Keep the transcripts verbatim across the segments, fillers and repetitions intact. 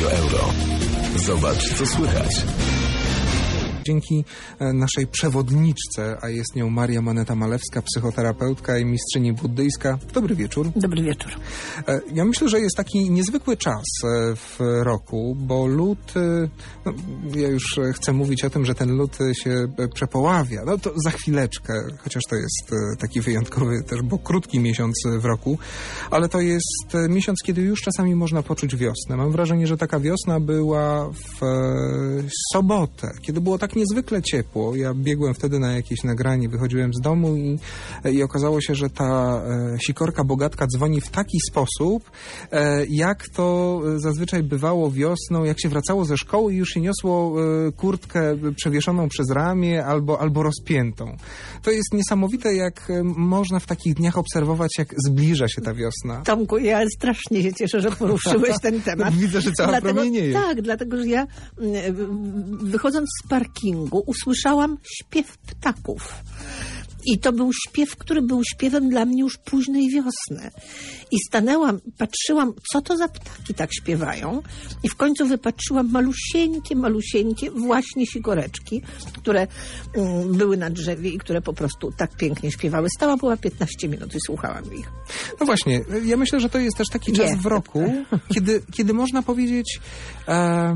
Radio Euro. Zobacz, co słychać. Dzięki naszej przewodniczce, a jest nią Maria Maneta-Malewska, psychoterapeutka i mistrzyni buddyjska. Dobry wieczór. Dobry wieczór. Ja myślę, że jest taki niezwykły czas w roku, bo lód, no, ja już chcę mówić o tym, że ten lód się przepoławia. No to za chwileczkę, chociaż to jest taki wyjątkowy też, bo krótki miesiąc w roku, ale to jest miesiąc, kiedy już czasami można poczuć wiosnę. Mam wrażenie, że taka wiosna była w sobotę, kiedy było tak niezwykle ciepło. Ja biegłem wtedy na jakieś nagranie, wychodziłem z domu i, i okazało się, że ta e, sikorka bogatka dzwoni w taki sposób, e, jak to zazwyczaj bywało wiosną, jak się wracało ze szkoły i już się niosło e, kurtkę przewieszoną przez ramię albo, albo rozpiętą. To jest niesamowite, jak można w takich dniach obserwować, jak zbliża się ta wiosna. Tomku, ja strasznie się cieszę, że poruszyłeś ten temat. Widzę, że cała dlatego, promienieje. Tak, dlatego, że ja wychodząc z parkingu usłyszałam śpiew ptaków. I to był śpiew, który był śpiewem dla mnie już późnej wiosny. I stanęłam, patrzyłam, co to za ptaki tak śpiewają. I w końcu wypatrzyłam malusieńkie, malusieńkie właśnie sikoreczki, które um, były na drzewie i które po prostu tak pięknie śpiewały. Stała była piętnaście minut i słuchałam ich. No właśnie, ja myślę, że to jest też taki czas Nie. w roku, kiedy, kiedy można powiedzieć... E...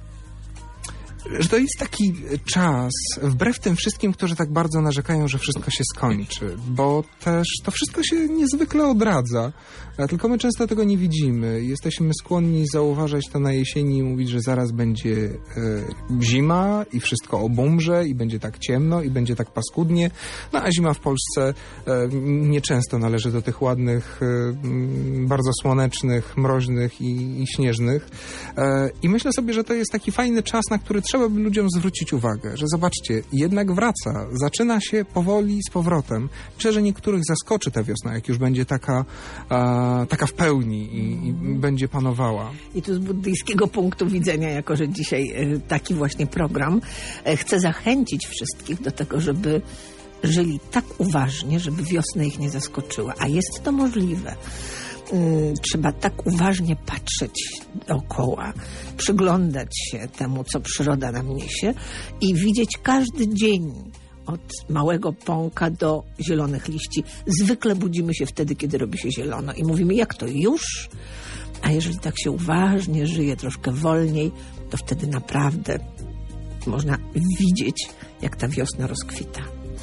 że to jest taki czas, wbrew tym wszystkim, którzy tak bardzo narzekają, że wszystko się skończy, bo też to wszystko się niezwykle odradza, tylko my często tego nie widzimy. Jesteśmy skłonni zauważać to na jesieni i mówić, że zaraz będzie e, zima i wszystko obumrze i będzie tak ciemno i będzie tak paskudnie, no a zima w Polsce e, nieczęsto należy do tych ładnych, e, bardzo słonecznych, mroźnych i, i śnieżnych. E, I myślę sobie, że to jest taki fajny czas, na który trzeba by ludziom zwrócić uwagę, że zobaczcie, jednak wraca, zaczyna się powoli z powrotem. Myślę, że niektórych zaskoczy ta wiosna, jak już będzie taka, a, taka w pełni i, i będzie panowała. I tu z buddyjskiego punktu widzenia, jako że dzisiaj e, taki właśnie program, e, chcę zachęcić wszystkich do tego, żeby żyli tak uważnie, żeby wiosna ich nie zaskoczyła. A jest to możliwe. Trzeba tak uważnie patrzeć dookoła, przyglądać się temu, co przyroda nam niesie i widzieć każdy dzień od małego pąka do zielonych liści. Zwykle budzimy się wtedy, kiedy robi się zielono i mówimy, jak to już? A jeżeli tak się uważnie żyje, troszkę wolniej, to wtedy naprawdę można widzieć, jak ta wiosna rozkwita.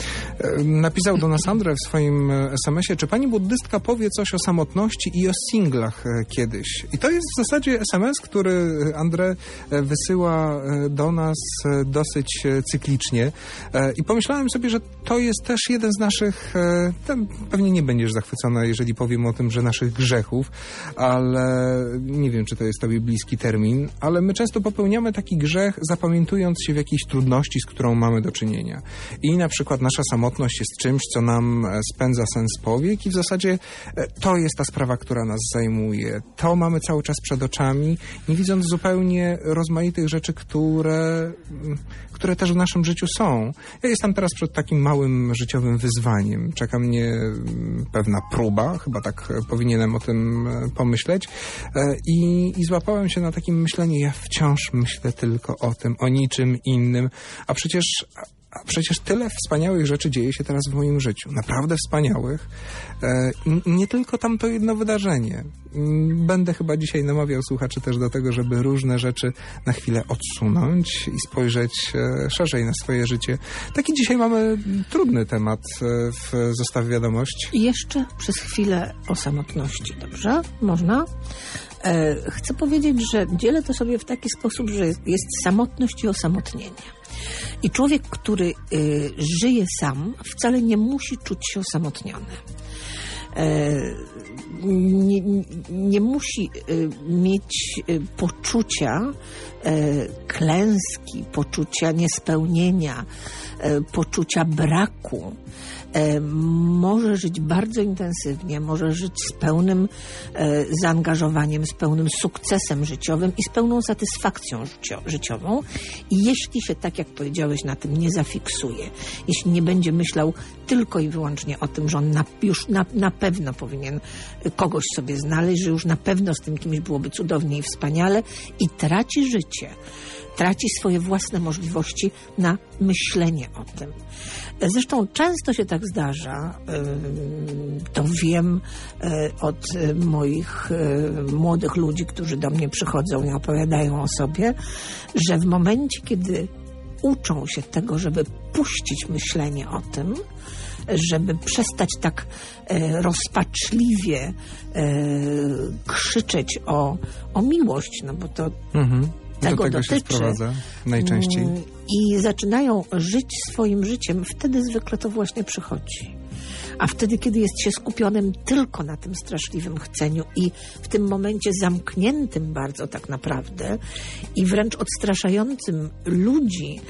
Napisał do nas Andrzej w swoim es em esie, czy pani buddystka powie coś o samotności i o singlach kiedyś? I to jest w zasadzie es em es, który Andrzej wysyła do nas dosyć cyklicznie. I pomyślałem sobie, że to jest też jeden z naszych, pewnie nie będziesz zachwycona, jeżeli powiem o tym, że naszych grzechów, ale nie wiem, czy to jest tobie bliski termin, ale my często popełniamy taki grzech, zapamiętując się w jakiejś trudności, z którą mamy do czynienia. I na przykład nasza samotność jest czymś, co nam spędza sens powiek i w zasadzie to jest ta sprawa, która nas zajmuje. To mamy cały czas przed oczami, nie widząc zupełnie rozmaitych rzeczy, które, które też w naszym życiu są. Ja jestem teraz przed takim małym życiowym wyzwaniem. Czeka mnie pewna próba, chyba tak powinienem o tym pomyśleć. I, i złapałem się na takim myśleniu, ja wciąż myślę tylko o tym, o niczym innym, a przecież A przecież tyle wspaniałych rzeczy dzieje się teraz w moim życiu. Naprawdę wspaniałych. E, nie tylko tamto jedno wydarzenie. Będę chyba dzisiaj namawiał słuchaczy też do tego, żeby różne rzeczy na chwilę odsunąć i spojrzeć e, szerzej na swoje życie. Taki dzisiaj mamy trudny temat e, w zestawie wiadomości. I jeszcze przez chwilę o samotności, dobrze? Można? E, chcę powiedzieć, że dzielę to sobie w taki sposób, że jest samotność i osamotnienie. I człowiek, który y, żyje sam, wcale nie musi czuć się osamotniony. E, nie, nie musi y, mieć y, poczucia y, klęski, poczucia niespełnienia, y, poczucia braku. E, może żyć bardzo intensywnie, może żyć z pełnym e, zaangażowaniem, z pełnym sukcesem życiowym i z pełną satysfakcją życio- życiową. I jeśli się, tak jak powiedziałeś, na tym nie zafiksuje, jeśli nie będzie myślał tylko i wyłącznie o tym, że on na, już na, na pewno powinien kogoś sobie znaleźć, że już na pewno z tym kimś byłoby cudownie i wspaniale i traci życie. Traci swoje własne możliwości na myślenie o tym. Zresztą często się tak zdarza, to wiem od moich młodych ludzi, którzy do mnie przychodzą i opowiadają o sobie, że w momencie, kiedy uczą się tego, żeby puścić myślenie o tym, żeby przestać tak e, rozpaczliwie e, krzyczeć o, o miłość, no bo to mhm. tego, do tego dotyczy. się sprowadza najczęściej. I zaczynają żyć swoim życiem, wtedy zwykle to właśnie przychodzi. A wtedy, kiedy jest się skupionym tylko na tym straszliwym chceniu i w tym momencie zamkniętym bardzo tak naprawdę i wręcz odstraszającym ludzi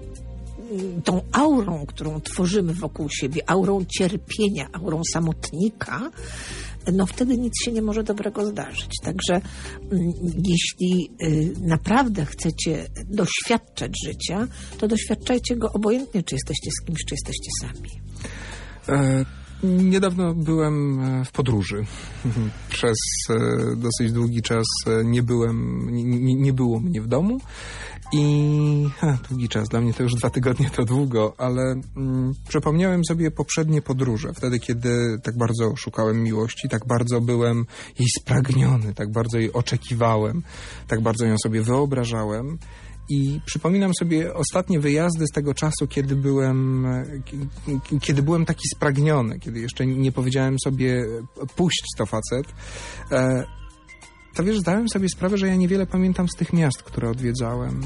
tą aurą, którą tworzymy wokół siebie, aurą cierpienia, aurą samotnika, no wtedy nic się nie może dobrego zdarzyć. Także mm, jeśli y, naprawdę chcecie doświadczać życia, to doświadczajcie go obojętnie, czy jesteście z kimś, czy jesteście sami. E, niedawno byłem w podróży. Przez e, dosyć długi czas nie byłem, nie, nie było mnie w domu. I ha, długi czas, dla mnie to już dwa tygodnie to długo, ale mm, przypomniałem sobie poprzednie podróże, wtedy kiedy tak bardzo szukałem miłości, tak bardzo byłem jej spragniony, tak bardzo jej oczekiwałem, tak bardzo ją sobie wyobrażałem. I przypominam sobie ostatnie wyjazdy z tego czasu, kiedy byłem, kiedy byłem taki spragniony, kiedy jeszcze nie powiedziałem sobie puść to facet. E, To wiesz, zdałem sobie sprawę, że ja niewiele pamiętam z tych miast, które odwiedzałem.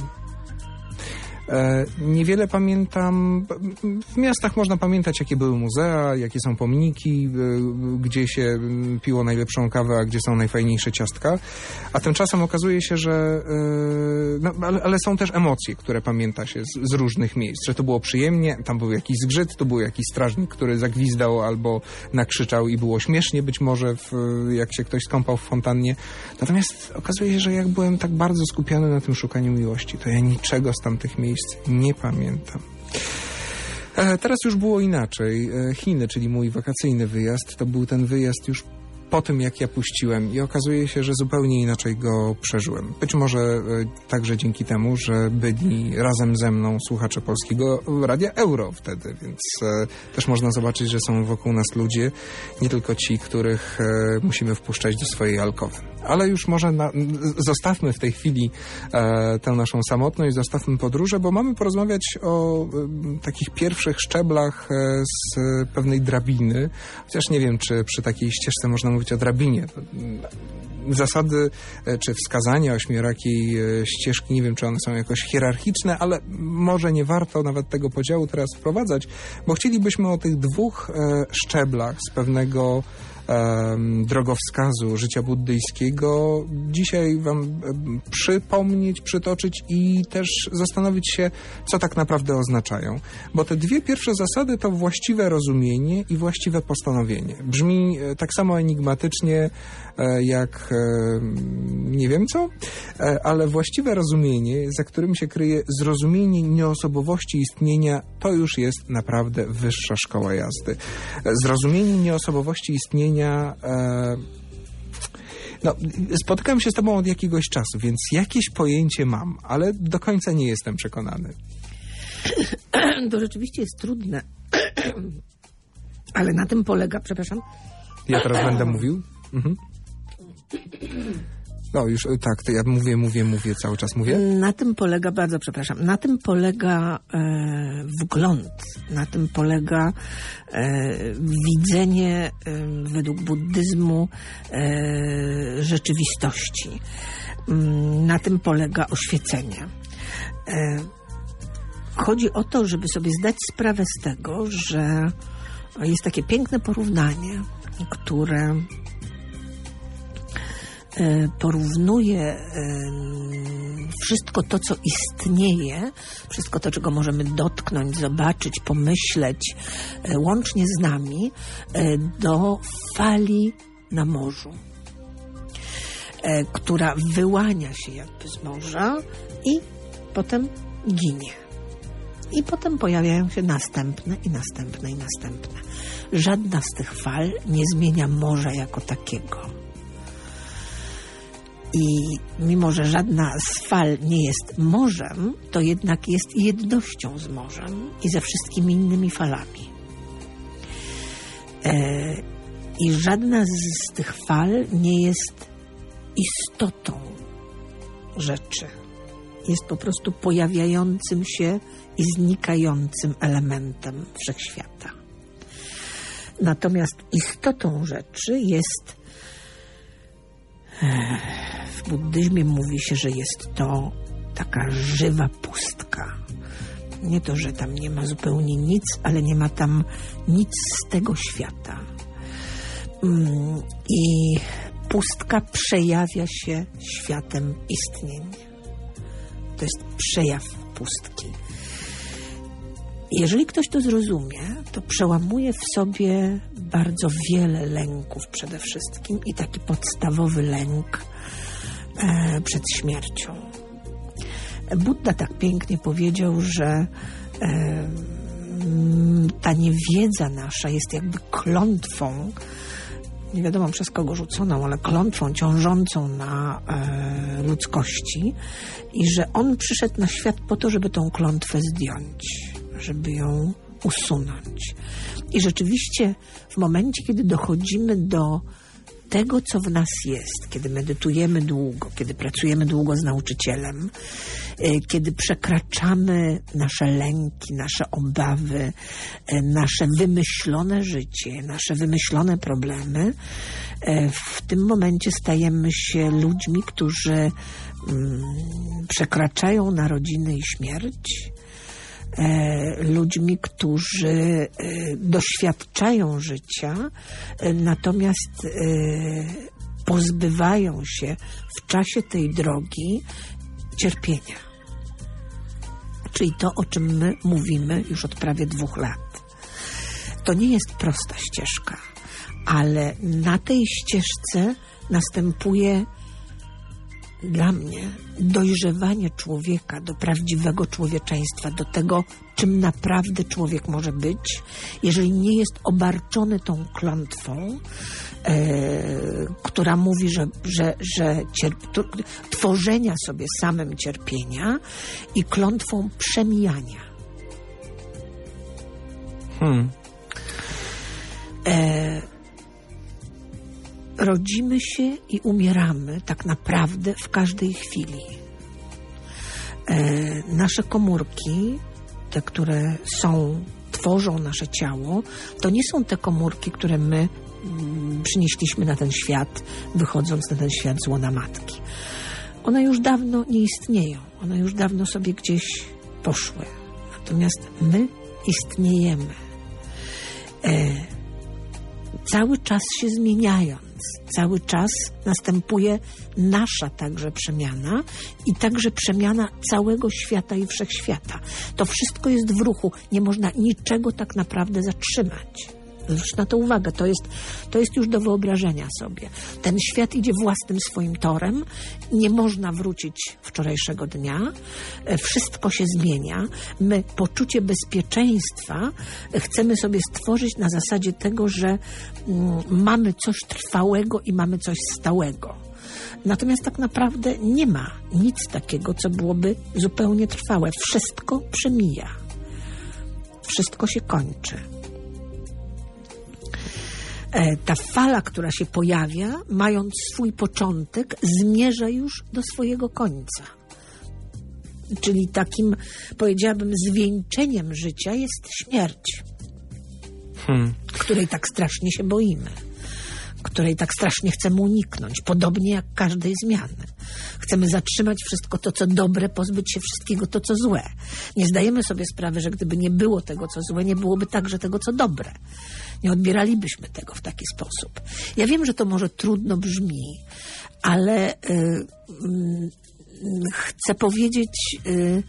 E, niewiele pamiętam... W miastach można pamiętać, jakie były muzea, jakie są pomniki, e, gdzie się piło najlepszą kawę, a gdzie są najfajniejsze ciastka. A tymczasem okazuje się, że... E, no, ale, ale są też emocje, które pamięta się z, z różnych miejsc. Że to było przyjemnie, tam był jakiś zgrzyt, tu był jakiś strażnik, który zagwizdał albo nakrzyczał i było śmiesznie być może, w, jak się ktoś skąpał w fontannie. Natomiast okazuje się, że jak byłem tak bardzo skupiony na tym szukaniu miłości, to ja niczego z tamtych miejsc nie pamiętam. E, teraz już było inaczej. E, Chiny, czyli mój wakacyjny wyjazd, to był ten wyjazd już po tym, jak ja puściłem i okazuje się, że zupełnie inaczej go przeżyłem. Być może e, także dzięki temu, że byli razem ze mną słuchacze Polskiego Radia Euro wtedy, więc e, też można zobaczyć, że są wokół nas ludzie, nie tylko ci, których e, musimy wpuszczać do swojej alkowy. Ale już może na, zostawmy w tej chwili e, tę naszą samotność, zostawmy podróże, bo mamy porozmawiać o e, takich pierwszych szczeblach e, z pewnej drabiny. Chociaż nie wiem, czy przy takiej ścieżce można mówić o drabinie. Zasady e, czy wskazania ośmiorakiej e, ścieżki, nie wiem, czy one są jakoś hierarchiczne, ale może nie warto nawet tego podziału teraz wprowadzać, bo chcielibyśmy o tych dwóch e, szczeblach z pewnego drogowskazu życia buddyjskiego dzisiaj wam przypomnieć, przytoczyć i też zastanowić się, co tak naprawdę oznaczają. Bo te dwie pierwsze zasady to właściwe rozumienie i właściwe postanowienie. Brzmi tak samo enigmatycznie jak nie wiem co, ale właściwe rozumienie, za którym się kryje zrozumienie nieosobowości istnienia, to już jest naprawdę wyższa szkoła jazdy. Zrozumienie nieosobowości istnienia E, no, spotykam się z tobą od jakiegoś czasu, więc jakieś pojęcie mam, ale do końca nie jestem przekonany. To rzeczywiście jest trudne, ale na tym polega, przepraszam. Ja teraz będę mówił? Mhm. No już tak, to ja mówię, mówię, mówię, cały czas mówię. Na tym polega, bardzo przepraszam, na tym polega e, wgląd, na tym polega e, widzenie e, według buddyzmu e, rzeczywistości. Na tym polega oświecenie. E, chodzi o to, żeby sobie zdać sprawę z tego, że jest takie piękne porównanie, które porównuje wszystko to, co istnieje, wszystko to, czego możemy dotknąć, zobaczyć, pomyśleć, łącznie z nami, do fali na morzu, która wyłania się jakby z morza i potem ginie. I potem pojawiają się następne i następne i następne. Żadna z tych fal nie zmienia morza jako takiego. I mimo, że żadna z fal nie jest morzem, to jednak jest jednością z morzem i ze wszystkimi innymi falami. E, I żadna z tych fal nie jest istotą rzeczy. Jest po prostu pojawiającym się i znikającym elementem wszechświata. Natomiast istotą rzeczy jest, w buddyzmie mówi się, że jest to taka żywa pustka. Nie to, że tam nie ma zupełnie nic, ale nie ma tam nic z tego świata. I pustka przejawia się światem istnienia. To jest przejaw pustki. Jeżeli ktoś to zrozumie, to przełamuje w sobie bardzo wiele lęków przede wszystkim i taki podstawowy lęk e, przed śmiercią. Budda tak pięknie powiedział, że e, ta niewiedza nasza jest jakby klątwą, nie wiadomo przez kogo rzuconą, ale klątwą ciążącą na e, ludzkości i że on przyszedł na świat po to, żeby tą klątwę zdjąć, żeby ją usunąć. I rzeczywiście w momencie, kiedy dochodzimy do tego, co w nas jest, kiedy medytujemy długo, kiedy pracujemy długo z nauczycielem, kiedy przekraczamy nasze lęki, nasze obawy, nasze wymyślone życie, nasze wymyślone problemy, w tym momencie stajemy się ludźmi, którzy przekraczają narodziny i śmierć, ludźmi, którzy doświadczają życia, natomiast pozbywają się w czasie tej drogi cierpienia. Czyli to, o czym my mówimy już od prawie dwóch lat. To nie jest prosta ścieżka, ale na tej ścieżce następuje dla mnie dojrzewanie człowieka do prawdziwego człowieczeństwa, do tego, czym naprawdę człowiek może być, jeżeli nie jest obarczony tą klątwą, e, która mówi, że, że, że cierp- tworzenia sobie samym cierpienia i klątwą przemijania. Hmm. E, Rodzimy się i umieramy tak naprawdę w każdej chwili. E, nasze komórki, te, które są, tworzą nasze ciało, to nie są te komórki, które my mm, przynieśliśmy na ten świat, wychodząc na ten świat z łona matki. One już dawno nie istnieją. One już dawno sobie gdzieś poszły. Natomiast my istniejemy. E, cały czas się zmieniając. Cały czas następuje nasza także przemiana i także przemiana całego świata i wszechświata. To wszystko jest w ruchu. Nie można niczego tak naprawdę zatrzymać. Zwróć na to uwagę. To jest, to jest już do wyobrażenia sobie. Ten świat idzie własnym swoim torem. Nie można wrócić wczorajszego dnia. Wszystko się zmienia. My poczucie bezpieczeństwa chcemy sobie stworzyć na zasadzie tego, że mm, mamy coś trwałego i mamy coś stałego. Natomiast tak naprawdę nie ma nic takiego, co byłoby zupełnie trwałe. Wszystko przemija. Wszystko się kończy. Ta fala, która się pojawia, mając swój początek, zmierza już do swojego końca. Czyli takim, powiedziałabym, zwieńczeniem życia jest śmierć, hmm. której tak strasznie się boimy, której tak strasznie chcemy uniknąć, podobnie jak każdej zmiany. Chcemy zatrzymać wszystko to, co dobre, pozbyć się wszystkiego to, co złe. Nie zdajemy sobie sprawy, że gdyby nie było tego, co złe, nie byłoby także tego, co dobre. Nie odbieralibyśmy tego w taki sposób. Ja wiem, że to może trudno brzmi, ale y, y, chcę powiedzieć y,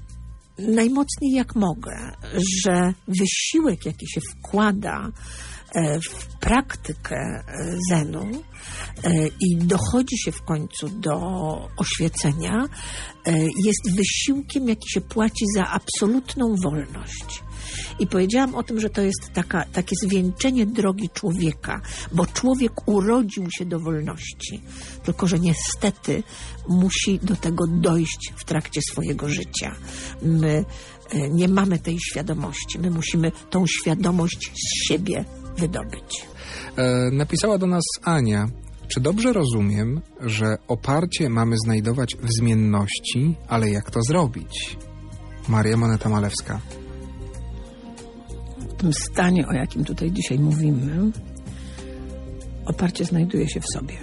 najmocniej jak mogę, że wysiłek, jaki się wkłada w praktykę zenu i dochodzi się w końcu do oświecenia, jest wysiłkiem, jaki się płaci za absolutną wolność. I powiedziałam o tym, że to jest taka, takie zwieńczenie drogi człowieka, bo człowiek urodził się do wolności, tylko że niestety musi do tego dojść w trakcie swojego życia. My nie mamy tej świadomości, my musimy tą świadomość z siebie wydobyć. E, napisała do nas Ania. Czy dobrze rozumiem, że oparcie mamy znajdować w zmienności, ale jak to zrobić? Maria Moneta-Malewska. W tym stanie, o jakim tutaj dzisiaj mówimy, oparcie znajduje się w sobie.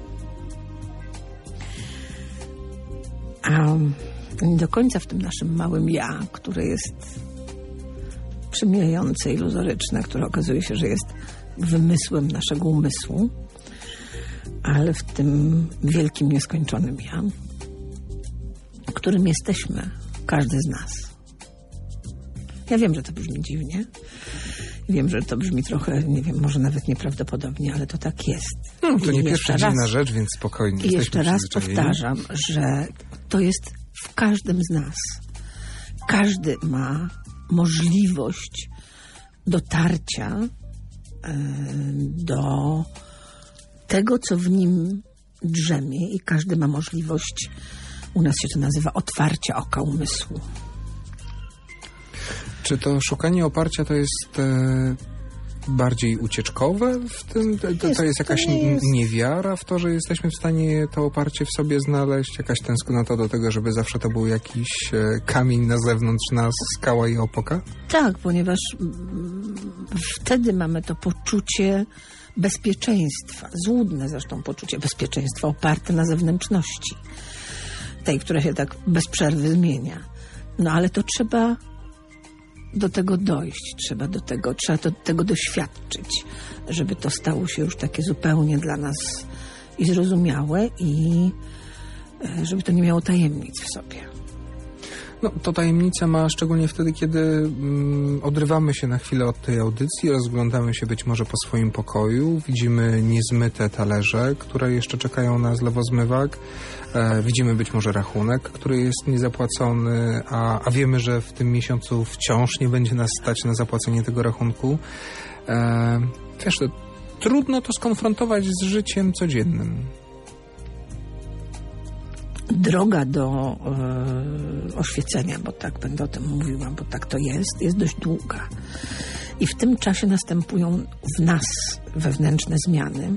A nie do końca w tym naszym małym ja, które jest przemijające, iluzoryczne, które okazuje się, że jest wymysłem naszego umysłu, ale w tym wielkim, nieskończonym ja, którym jesteśmy, każdy z nas. Ja wiem, że to brzmi dziwnie. Wiem, że to brzmi trochę, nie wiem, może nawet nieprawdopodobnie, ale to tak jest. No, to I nie pierwsza dziwna rzecz, więc spokojnie. I jeszcze raz powtarzam, że to jest w każdym z nas. Każdy ma możliwość dotarcia y, do tego, co w nim drzemie, i każdy ma możliwość, u nas się to nazywa otwarcia oka umysłu. Czy to szukanie oparcia to jest e, bardziej ucieczkowe w tym? To jest, to jest jakaś to jest... niewiara w to, że jesteśmy w stanie to oparcie w sobie znaleźć? Jakaś tęsknota do tego, żeby zawsze to był jakiś e, kamień na zewnątrz nas, skała i opoka? Tak, ponieważ mm, wtedy mamy to poczucie bezpieczeństwa, złudne zresztą poczucie bezpieczeństwa oparte na zewnętrzności, tej, która się tak bez przerwy zmienia. No ale to trzeba do tego dojść, trzeba do tego, trzeba do tego doświadczyć, żeby to stało się już takie zupełnie dla nas i zrozumiałe, i żeby to nie miało tajemnic w sobie. No, to tajemnica ma szczególnie wtedy, kiedy mm, odrywamy się na chwilę od tej audycji, rozglądamy się być może po swoim pokoju, widzimy niezmyte talerze, które jeszcze czekają na zlewozmywak, e, widzimy być może rachunek, który jest niezapłacony, a, a wiemy, że w tym miesiącu wciąż nie będzie nas stać na zapłacenie tego rachunku. E, wiesz, to trudno to skonfrontować z życiem codziennym. Droga do e, oświecenia, bo tak będę o tym mówiła, bo tak to jest, jest dość długa. I w tym czasie następują w nas wewnętrzne zmiany,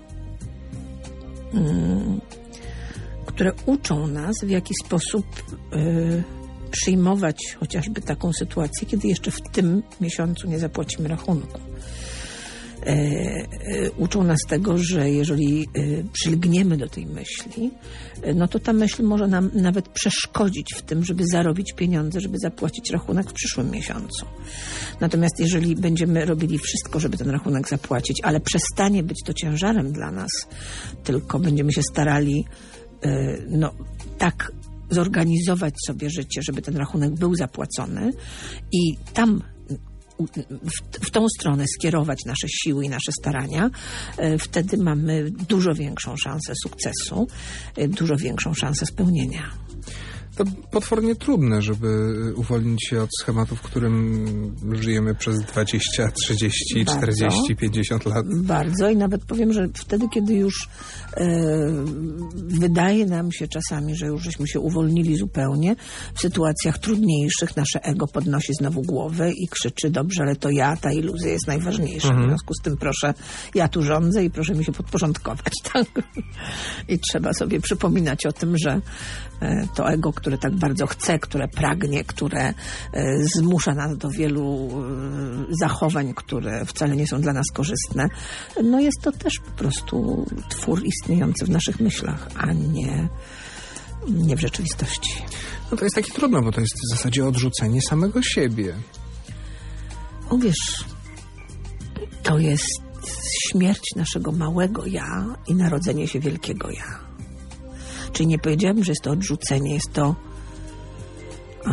mm, które uczą nas, w jaki sposób e, przyjmować chociażby taką sytuację, kiedy jeszcze w tym miesiącu nie zapłacimy rachunku. E, e, uczą nas tego, że jeżeli e, przylgniemy do tej myśli, e, no to ta myśl może nam nawet przeszkodzić w tym, żeby zarobić pieniądze, żeby zapłacić rachunek w przyszłym miesiącu. Natomiast jeżeli będziemy robili wszystko, żeby ten rachunek zapłacić, ale przestanie być to ciężarem dla nas, tylko będziemy się starali e, no, tak zorganizować sobie życie, żeby ten rachunek był zapłacony, i tam W, w tą stronę skierować nasze siły i nasze starania, wtedy mamy dużo większą szansę sukcesu, dużo większą szansę spełnienia. To potwornie trudne, żeby uwolnić się od schematu, w którym żyjemy przez dwadzieścia, trzydzieści, bardzo, czterdzieści, pięćdziesiąt lat. Bardzo, i nawet powiem, że wtedy, kiedy już e, wydaje nam się czasami, że już żeśmy się uwolnili zupełnie, w sytuacjach trudniejszych nasze ego podnosi znowu głowę i krzyczy: dobrze, ale to ja, ta iluzja jest najważniejsza. Mhm. W związku z tym proszę, ja tu rządzę i proszę mi się podporządkować. Tak? I trzeba sobie przypominać o tym, że e, to ego, które tak bardzo chce, które pragnie, które e, zmusza nas do wielu e, zachowań, które wcale nie są dla nas korzystne, no jest to też po prostu twór istniejący w naszych myślach, a nie, nie w rzeczywistości. No to jest takie trudne, bo to jest w zasadzie odrzucenie samego siebie. Uwierz, to jest śmierć naszego małego ja i narodzenie się wielkiego ja. Czyli nie powiedziałabym, że jest to odrzucenie, jest to, o,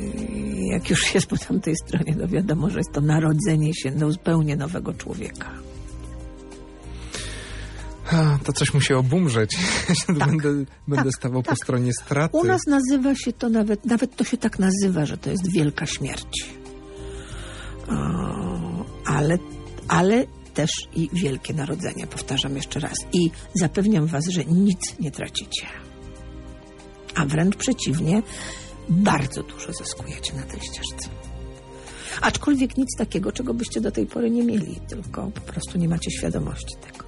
jak już jest po tamtej stronie, to wiadomo, że jest to narodzenie się do zupełnie nowego człowieka. A, to coś musi obumrzeć. Tak, będę będę tak, stawał tak. po stronie straty. U nas nazywa się to nawet, nawet to się tak nazywa, że to jest wielka śmierć. O, ale, ale też i wielkie narodzenie, powtarzam jeszcze raz. I zapewniam was, że nic nie tracicie. A wręcz przeciwnie, bardzo dużo zyskujecie na tej ścieżce. Aczkolwiek nic takiego, czego byście do tej pory nie mieli, tylko po prostu nie macie świadomości tego.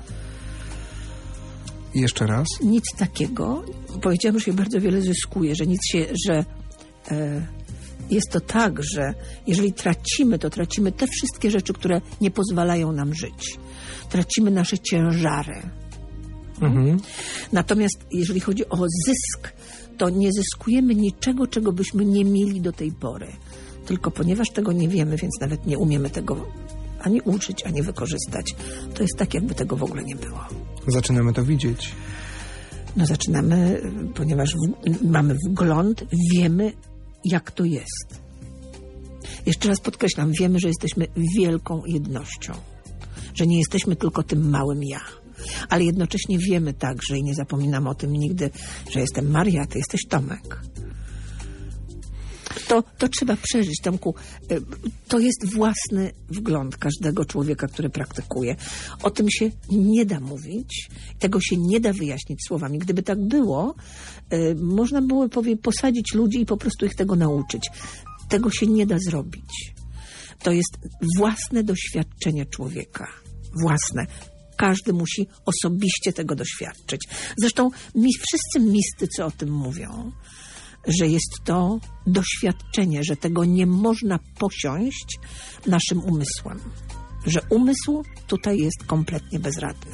I jeszcze raz. Nic takiego, powiedziałam, że się bardzo wiele zyskuje, że nic się, że e, jest to tak, że jeżeli tracimy, to tracimy te wszystkie rzeczy, które nie pozwalają nam żyć. Tracimy nasze ciężary. Mhm. Natomiast jeżeli chodzi o zysk, to nie zyskujemy niczego, czego byśmy nie mieli do tej pory. Tylko ponieważ tego nie wiemy, więc nawet nie umiemy tego ani uczyć, ani wykorzystać, to jest tak, jakby tego w ogóle nie było. Zaczynamy to widzieć. No zaczynamy, ponieważ w, mamy wgląd, wiemy, jak to jest. Jeszcze raz podkreślam, wiemy, że jesteśmy wielką jednością. Że nie jesteśmy tylko tym małym ja. Ale jednocześnie wiemy także i nie zapominam o tym nigdy, że jestem Maria, ty jesteś Tomek. To, to trzeba przeżyć, Tomku. To jest własny wgląd każdego człowieka, który praktykuje. O tym się nie da mówić, tego się nie da wyjaśnić słowami. Gdyby tak było, y, można było powie, posadzić ludzi i po prostu ich tego nauczyć. Tego się nie da zrobić. To jest własne doświadczenie człowieka. Własne. Każdy musi osobiście tego doświadczyć. Zresztą mi, wszyscy mistycy o tym mówią, że jest to doświadczenie, że tego nie można posiąść naszym umysłem. Że umysł tutaj jest kompletnie bezradny.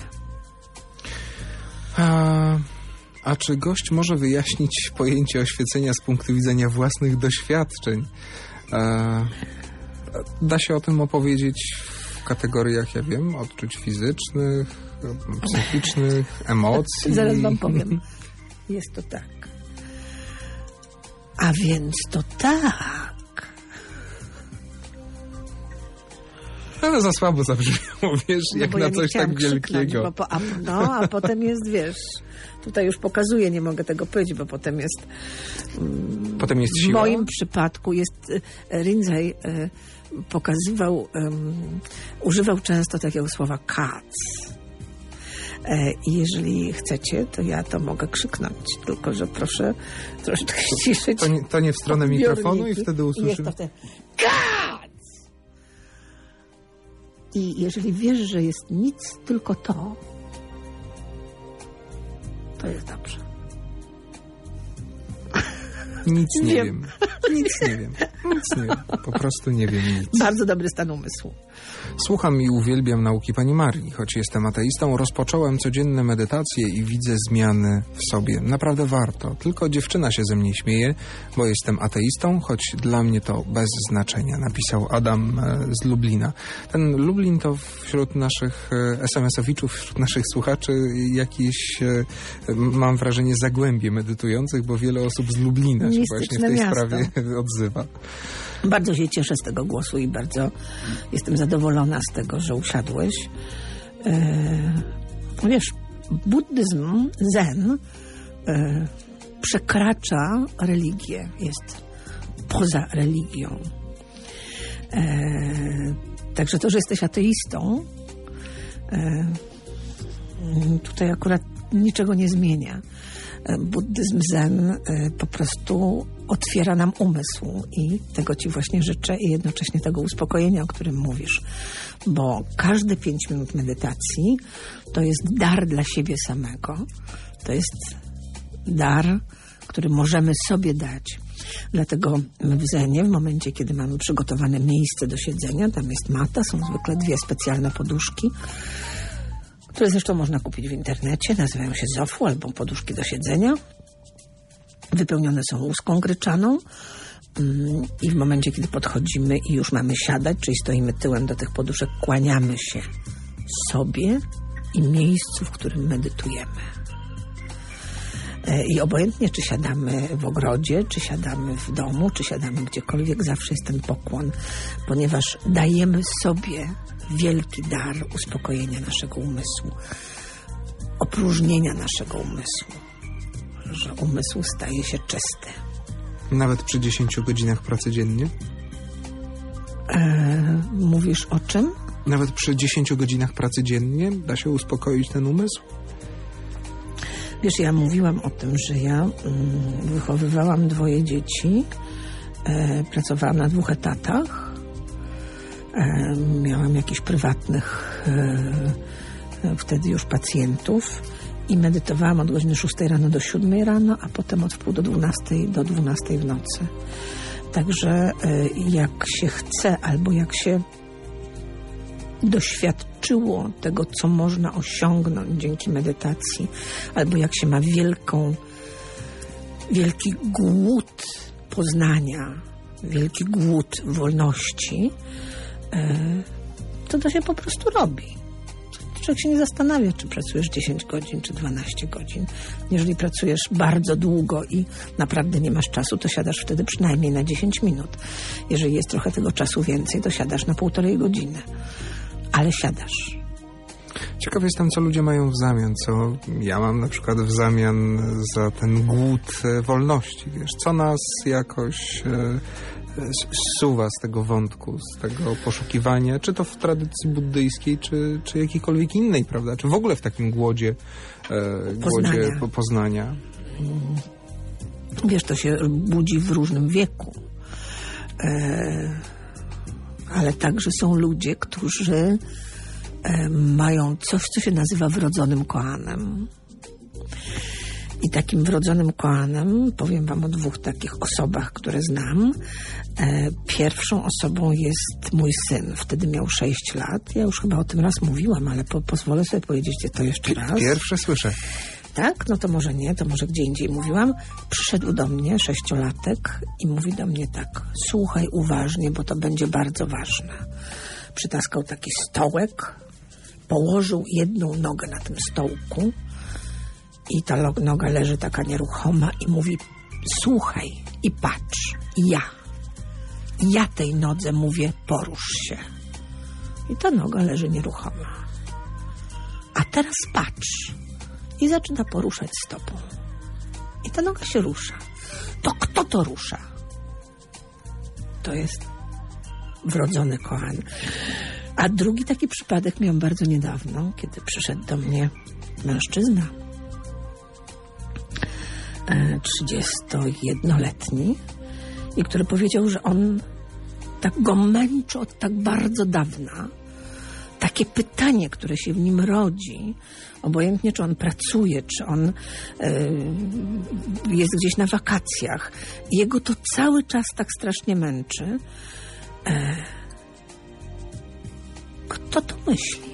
A, a czy gość może wyjaśnić pojęcie oświecenia z punktu widzenia własnych doświadczeń? A, da się o tym opowiedzieć w kategoriach, ja wiem, odczuć fizycznych, psychicznych, emocji? Zaraz wam powiem. Jest to tak. A więc to tak. Ale za słabo zabrzmiało, wiesz, No jak bo na ja nie coś chciałam tak krzyknąć, wielkiego. Bo po, a, no, a potem jest, wiesz, tutaj już pokazuję, nie mogę tego powiedzieć, bo potem jest... Mm, Potem jest w siła? moim przypadku jest... Rinzai y, pokazywał, um, używał często takiego słowa kac. I jeżeli chcecie, to ja to mogę krzyknąć, tylko że proszę troszeczkę ściszyć. To nie, to nie w stronę mikrofonu i wtedy usłyszymy. Jest to wtedy kac! I jeżeli wiesz, że jest nic, tylko to, to jest dobrze. Nic nie Wiem. wiem. Nic nie wiem. Nic nie wiem. Po prostu nie wiem nic. Bardzo dobry stan umysłu. Słucham i uwielbiam nauki pani Marii. Choć jestem ateistą, rozpocząłem codzienne medytacje i widzę zmiany w sobie. Naprawdę warto. Tylko dziewczyna się ze mnie śmieje, bo jestem ateistą, choć dla mnie to bez znaczenia. Napisał Adam e, z Lublina. Ten Lublin to wśród naszych e, es em esowiczów, wśród naszych słuchaczy jakieś, e, mam wrażenie, zagłębie medytujących, bo wiele osób z Lublina się właśnie w tej miasto. sprawie odzywa. Bardzo się cieszę z tego głosu i bardzo jestem zadowolona z tego, że usiadłeś. E, wiesz, buddyzm, zen e, przekracza religię, jest poza religią. E, także to, że jesteś ateistą, e, tutaj akurat niczego nie zmienia. Buddyzm, zen po prostu otwiera nam umysł i tego ci właśnie życzę i jednocześnie tego uspokojenia, o którym mówisz. Bo każde pięć minut medytacji to jest dar dla siebie samego. To jest dar, który możemy sobie dać. Dlatego w zenie, w momencie, kiedy mamy przygotowane miejsce do siedzenia, tam jest mata, są zwykle dwie specjalne poduszki, które zresztą można kupić w internecie, nazywają się zofu albo poduszki do siedzenia. Wypełnione są łuską gryczaną i w momencie, kiedy podchodzimy i już mamy siadać, czyli stoimy tyłem do tych poduszek, kłaniamy się sobie i miejscu, w którym medytujemy. I obojętnie, czy siadamy w ogrodzie, czy siadamy w domu, czy siadamy gdziekolwiek, zawsze jest ten pokłon, ponieważ dajemy sobie wielki dar uspokojenia naszego umysłu. opróżnienia naszego umysłu, że umysł staje się czysty. Nawet przy dziesięciu godzinach pracy dziennie? E, mówisz o czym? Nawet przy dziesięciu godzinach pracy dziennie da się uspokoić ten umysł? Wiesz, ja mówiłam o tym, że ja mm, wychowywałam dwoje dzieci, e, pracowałam na dwóch etatach, e, miałam jakichś prywatnych e, wtedy już pacjentów i medytowałam od godziny szóstej rano do siódmej rano, a potem od wpół do dwunastej do dwunastej w nocy. Także e, jak się chce albo jak się doświadczyło tego, co można osiągnąć dzięki medytacji, albo jak się ma wielką, wielki głód poznania, wielki głód wolności, to to się po prostu robi. Człowiek się nie zastanawia, czy pracujesz dziesięć godzin, czy dwanaście godzin. Jeżeli pracujesz bardzo długo i naprawdę nie masz czasu, to siadasz wtedy przynajmniej na dziesięć minut. Jeżeli jest trochę tego czasu więcej, to siadasz na półtorej godziny. Ale siadasz. Ciekaw jestem, co ludzie mają w zamian, co ja mam na przykład w zamian za ten głód wolności. Wiesz, co nas jakoś e, zsuwa z tego wątku, z tego poszukiwania, czy to w tradycji buddyjskiej, czy, czy jakiejkolwiek innej, prawda? Czy w ogóle w takim głodzie, e, poznania. głodzie po, poznania. Wiesz, to się budzi w różnym wieku. E, ale także są ludzie, którzy e, mają coś, co się nazywa wrodzonym koanem. I takim wrodzonym koanem, powiem wam o dwóch takich osobach, które znam. E, pierwszą osobą jest mój syn. Wtedy miał sześć lat. Ja już chyba o tym raz mówiłam, ale po, pozwolę sobie powiedzieć to jeszcze raz. Pierwsze słyszę. Tak? No to może nie, to może gdzie indziej mówiłam. Przyszedł do mnie sześciolatek i mówi do mnie tak: słuchaj uważnie, bo to będzie bardzo ważne. Przytaskał taki stołek, położył jedną nogę na tym stołku i ta noga leży taka nieruchoma i mówi: słuchaj i patrz. I ja. Ja tej nodze mówię: porusz się. I ta noga leży nieruchoma. A teraz patrz. I zaczyna poruszać stopą. I ta noga się rusza. To kto to rusza? To jest wrodzony koan. A drugi taki przypadek miałam bardzo niedawno, kiedy przyszedł do mnie mężczyzna trzydziestojednoletni i który powiedział, że on tak go męczy od tak bardzo dawna. Takie pytanie, które się w nim rodzi, obojętnie czy on pracuje, czy on y, jest gdzieś na wakacjach, jego to cały czas tak strasznie męczy. E, kto to myśli?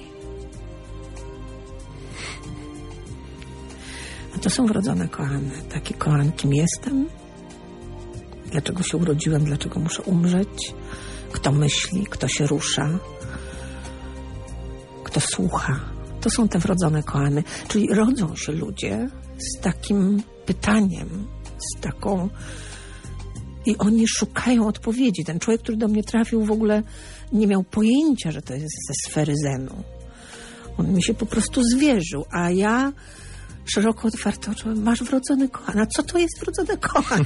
A to są wrodzone koany. Taki koan, kim jestem, dlaczego się urodziłem, dlaczego muszę umrzeć, kto myśli, kto się rusza, kto słucha. To są te wrodzone koany. Czyli rodzą się ludzie z takim pytaniem, z taką... I oni szukają odpowiedzi. Ten człowiek, który do mnie trafił, w ogóle nie miał pojęcia, że to jest ze sfery zenu. On mi się po prostu zwierzył, a ja szeroko otwarte oczy: masz wrodzony koan. A co to jest wrodzony koan?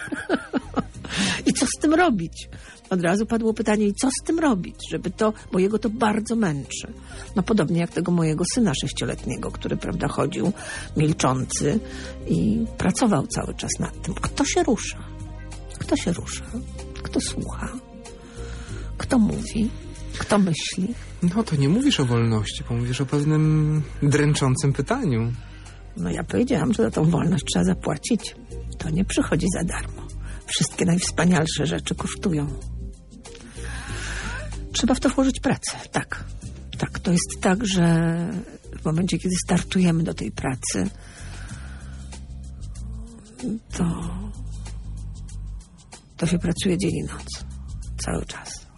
I co z tym robić? Od razu padło pytanie: i co z tym robić? Żeby to, bo jego to bardzo męczy. No podobnie jak tego mojego syna sześcioletniego, który, prawda, chodził milczący i pracował cały czas nad tym. Kto się rusza? Kto się rusza? Kto słucha? Kto mówi? Kto myśli? No to nie mówisz o wolności, bo mówisz o pewnym dręczącym pytaniu. No ja powiedziałam, że za tą wolność trzeba zapłacić. To nie przychodzi za darmo. Wszystkie najwspanialsze rzeczy kosztują. Trzeba w to włożyć pracę. Tak. Tak, to jest tak, że w momencie, kiedy startujemy do tej pracy, to to się pracuje dzień i noc. Cały czas.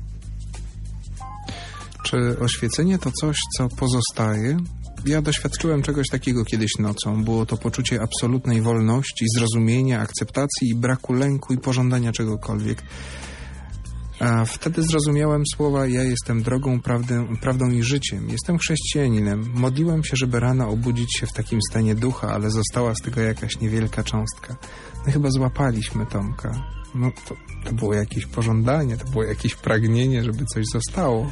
Czy oświecenie to coś, co pozostaje? Ja doświadczyłem czegoś takiego kiedyś nocą. Było to poczucie absolutnej wolności, zrozumienia, akceptacji i braku lęku i pożądania czegokolwiek. A wtedy zrozumiałem słowa: ja jestem drogą, prawdę, prawdą i życiem. Jestem chrześcijaninem. Modliłem się, żeby rano obudzić się w takim stanie ducha, ale została z tego jakaś niewielka cząstka. No chyba złapaliśmy Tomka. No to, to było jakieś pożądanie, to było jakieś pragnienie, żeby coś zostało.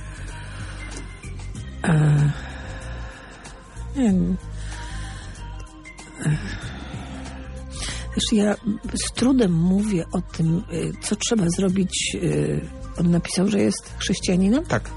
E, nie wiem. Wiesz, ja z trudem mówię o tym, co trzeba zrobić. On napisał, że jest chrześcijaninem? Tak.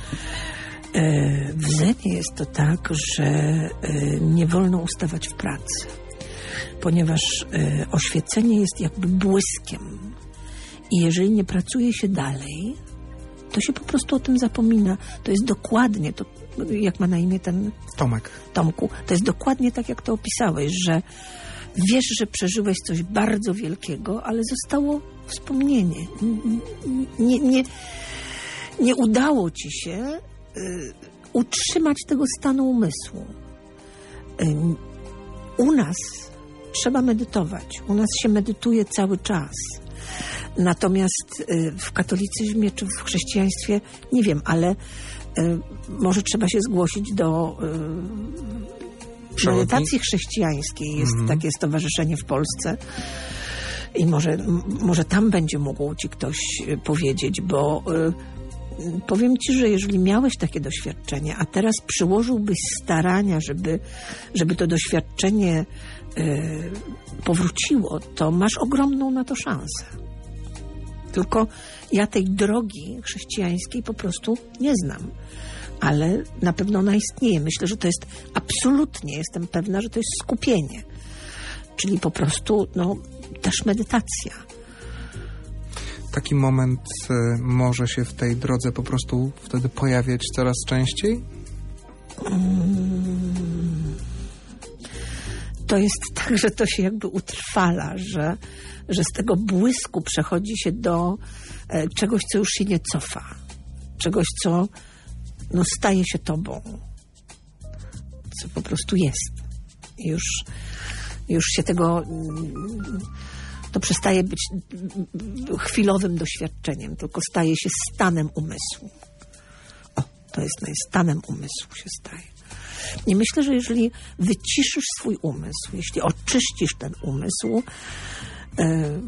W Zenie jest to tak, że nie wolno ustawać w pracy, ponieważ oświecenie jest jakby błyskiem. I jeżeli nie pracuje się dalej, to się po prostu o tym zapomina. To jest dokładnie, to, jak ma na imię ten... Tomek. Tomku, to jest dokładnie tak, jak to opisałeś, że wiesz, że przeżyłeś coś bardzo wielkiego, ale zostało wspomnienie. Nie, nie, nie udało ci się y, utrzymać tego stanu umysłu. Y, u nas trzeba medytować. U nas się medytuje cały czas. Natomiast y, w katolicyzmie czy w chrześcijaństwie, nie wiem, ale y, może trzeba się zgłosić do... Y, medytacji chrześcijańskiej jest mm-hmm. takie stowarzyszenie w Polsce i może, m- może tam będzie mógł ci ktoś powiedzieć, bo y, powiem ci, że jeżeli miałeś takie doświadczenie, a teraz przyłożyłbyś starania, żeby, żeby to doświadczenie y, powróciło, to masz ogromną na to szansę. Tylko ja tej drogi chrześcijańskiej po prostu nie znam. Ale na pewno ona istnieje. Myślę, że to jest absolutnie, jestem pewna, że to jest skupienie. Czyli po prostu, no, też medytacja. Taki moment y, może się w tej drodze po prostu wtedy pojawiać coraz częściej? Hmm. To jest tak, że to się jakby utrwala, że, że z tego błysku przechodzi się do e, czegoś, co już się nie cofa. Czegoś, co no, staje się tobą. Co po prostu jest. I już, już się tego... To przestaje być chwilowym doświadczeniem, tylko staje się stanem umysłu. O, to jest stanem umysłu się staje. I myślę, że jeżeli wyciszysz swój umysł, jeśli oczyścisz ten umysł, e,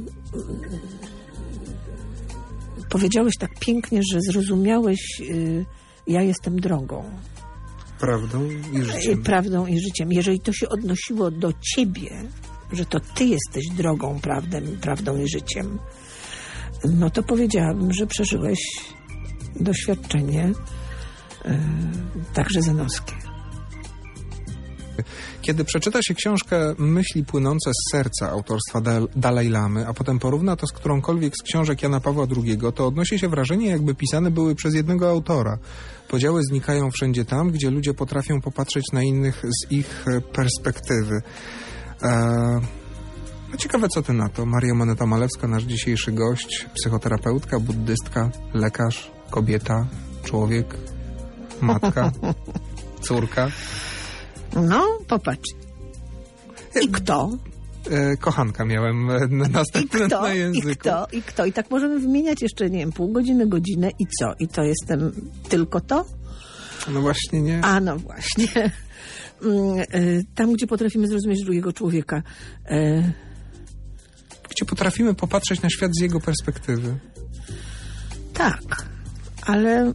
powiedziałeś tak pięknie, że zrozumiałeś, e, ja jestem drogą. Prawdą i życiem. Prawdą i życiem. Jeżeli to się odnosiło do ciebie, że to ty jesteś drogą, prawdą, prawdą i życiem, no to powiedziałabym, że przeżyłeś doświadczenie e, także zenowskie. Kiedy przeczyta się książkę Myśli płynące z serca autorstwa Dalaj Lamy, a potem porówna to z którąkolwiek z książek Jana Pawła drugiego, to odnosi się wrażenie, jakby pisane były przez jednego autora. Podziały znikają wszędzie tam, gdzie ludzie potrafią popatrzeć na innych z ich perspektywy. Eee, no ciekawe, co ty na to? Maria Moneta-Malewska, nasz dzisiejszy gość, psychoterapeutka, buddystka, lekarz, kobieta, człowiek, matka, córka. No, popatrz. I kto? E, kochanka miałem następne I kto? na języku. I kto? I kto? I tak możemy wymieniać jeszcze, nie wiem, pół godziny, godzinę i co? I to jestem tylko to? No właśnie nie. A no właśnie. Tam, gdzie potrafimy zrozumieć drugiego człowieka. Gdzie potrafimy popatrzeć na świat z jego perspektywy. Tak, ale...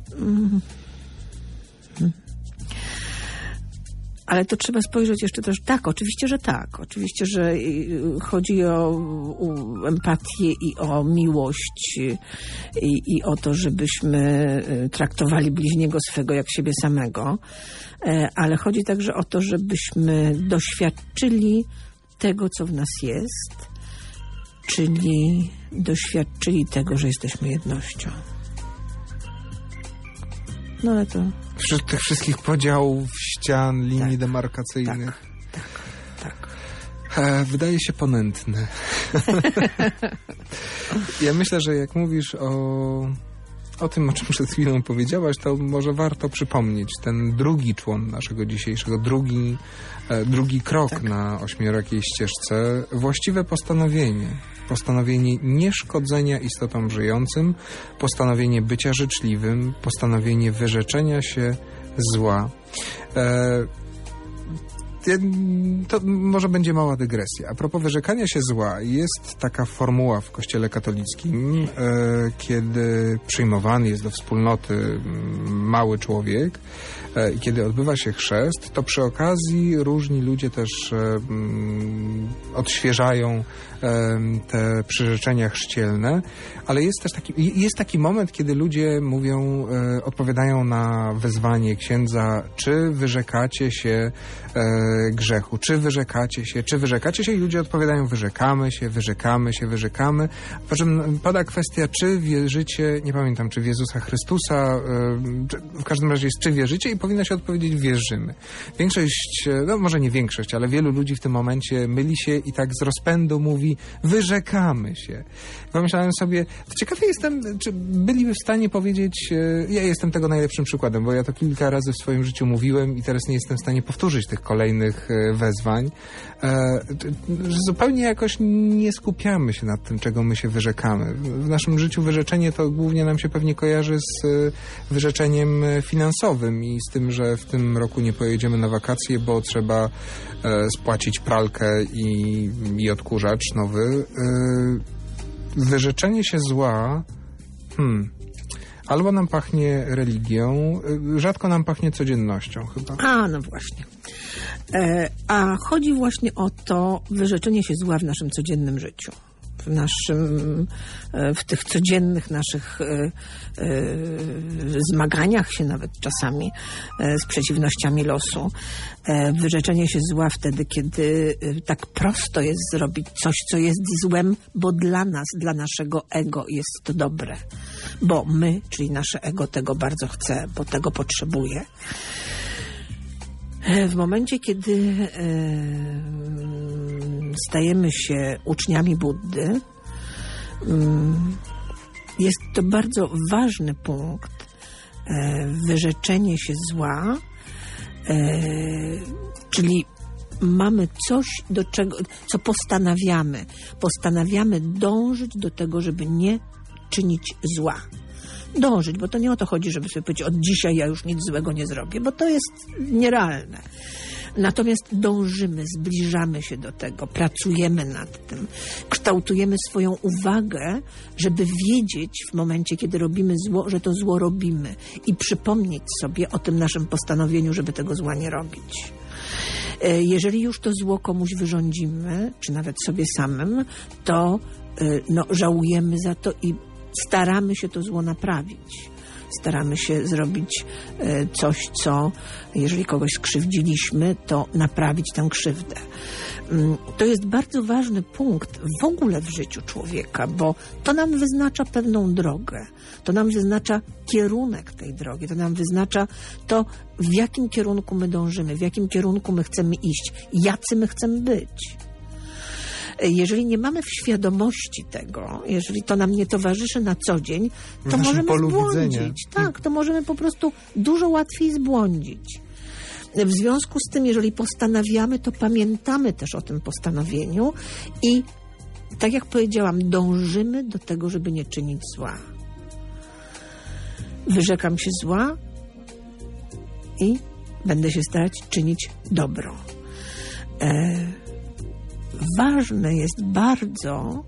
Ale to trzeba spojrzeć jeszcze też... Tak, oczywiście, że tak. Oczywiście, że chodzi o, o empatię i o miłość i, i o to, żebyśmy traktowali bliźniego swego jak siebie samego. Ale chodzi także o to, żebyśmy doświadczyli tego, co w nas jest, czyli doświadczyli tego, że jesteśmy jednością. No ale to... Wśród tych wszystkich podziałów, ścian, linii tak, demarkacyjnych. Tak, tak, tak. E, wydaje się ponętny. Ja myślę, że jak mówisz o o tym, o czym przed chwilą powiedziałaś, to może warto przypomnieć ten drugi człon naszego dzisiejszego, drugi, e, drugi krok tak. na ośmiorakiej ścieżce, właściwe postanowienie. Postanowienie nieszkodzenia istotom żyjącym, postanowienie bycia życzliwym, postanowienie wyrzeczenia się zła. E, To może będzie mała dygresja. A propos wyrzekania się zła, jest taka formuła w Kościele katolickim, e, kiedy przyjmowany jest do wspólnoty mały człowiek e, i kiedy odbywa się chrzest, to przy okazji różni ludzie też e, m, odświeżają e, te przyrzeczenia chrzcielne, ale jest też taki, jest taki moment, kiedy ludzie mówią, e, odpowiadają na wezwanie księdza, czy wyrzekacie się e, grzechu. Czy wyrzekacie się? Czy wyrzekacie się? I ludzie odpowiadają, wyrzekamy się, wyrzekamy się, wyrzekamy. Po czym pada kwestia, czy wierzycie, nie pamiętam, czy w Jezusa Chrystusa, czy, w każdym razie jest, czy wierzycie i powinno się odpowiedzieć, wierzymy. Większość, no może nie większość, ale wielu ludzi w tym momencie myli się i tak z rozpędu mówi, wyrzekamy się. Pomyślałem sobie, ciekawy jestem, czy byliby w stanie powiedzieć, ja jestem tego najlepszym przykładem, bo ja to kilka razy w swoim życiu mówiłem i teraz nie jestem w stanie powtórzyć tych kolejnych wezwań, że zupełnie jakoś nie skupiamy się nad tym, czego my się wyrzekamy. W naszym życiu wyrzeczenie to głównie nam się pewnie kojarzy z wyrzeczeniem finansowym i z tym, że w tym roku nie pojedziemy na wakacje, bo trzeba spłacić pralkę i, i odkurzacz nowy. Wyrzeczenie się zła hmm, albo nam pachnie religią, rzadko nam pachnie codziennością chyba. A, no właśnie. E, a chodzi właśnie o to wyrzeczenie się zła w naszym codziennym życiu. W naszym, w tych codziennych naszych e, e, zmaganiach się nawet czasami e, z przeciwnościami losu. E, wyrzeczenie się zła wtedy, kiedy e, tak prosto jest zrobić coś, co jest złem, bo dla nas, dla naszego ego jest to dobre. Bo my, czyli nasze ego tego bardzo chce, bo tego potrzebuje. W momencie, kiedy e, stajemy się uczniami Buddy, e, jest to bardzo ważny punkt, e, wyrzeczenie się zła, e, czyli mamy coś, do czego, co postanawiamy. Postanawiamy dążyć do tego, żeby nie czynić zła. Dążyć, bo to nie o to chodzi, żeby sobie powiedzieć, od dzisiaj ja już nic złego nie zrobię, bo to jest nierealne. Natomiast dążymy, zbliżamy się do tego, pracujemy nad tym, kształtujemy swoją uwagę, żeby wiedzieć w momencie, kiedy robimy zło, że to zło robimy i przypomnieć sobie o tym naszym postanowieniu, żeby tego zła nie robić. Jeżeli już to zło komuś wyrządzimy, czy nawet sobie samym, to no, żałujemy za to i staramy się to zło naprawić. Staramy się zrobić coś, co, jeżeli kogoś skrzywdziliśmy, to naprawić tę krzywdę. To jest bardzo ważny punkt w ogóle w życiu człowieka, bo to nam wyznacza pewną drogę. To nam wyznacza kierunek tej drogi. To nam wyznacza to, w jakim kierunku my dążymy, w jakim kierunku my chcemy iść, jacy my chcemy być. Jeżeli nie mamy w świadomości tego, jeżeli to nam nie towarzyszy na co dzień, to możemy zbłądzić. Widzenia. Tak, to możemy po prostu dużo łatwiej zbłądzić. W związku z tym, jeżeli postanawiamy, to pamiętamy też o tym postanowieniu i, tak jak powiedziałam, dążymy do tego, żeby nie czynić zła. Wyrzekam się zła i będę się starać czynić dobro. E Ważne jest bardzo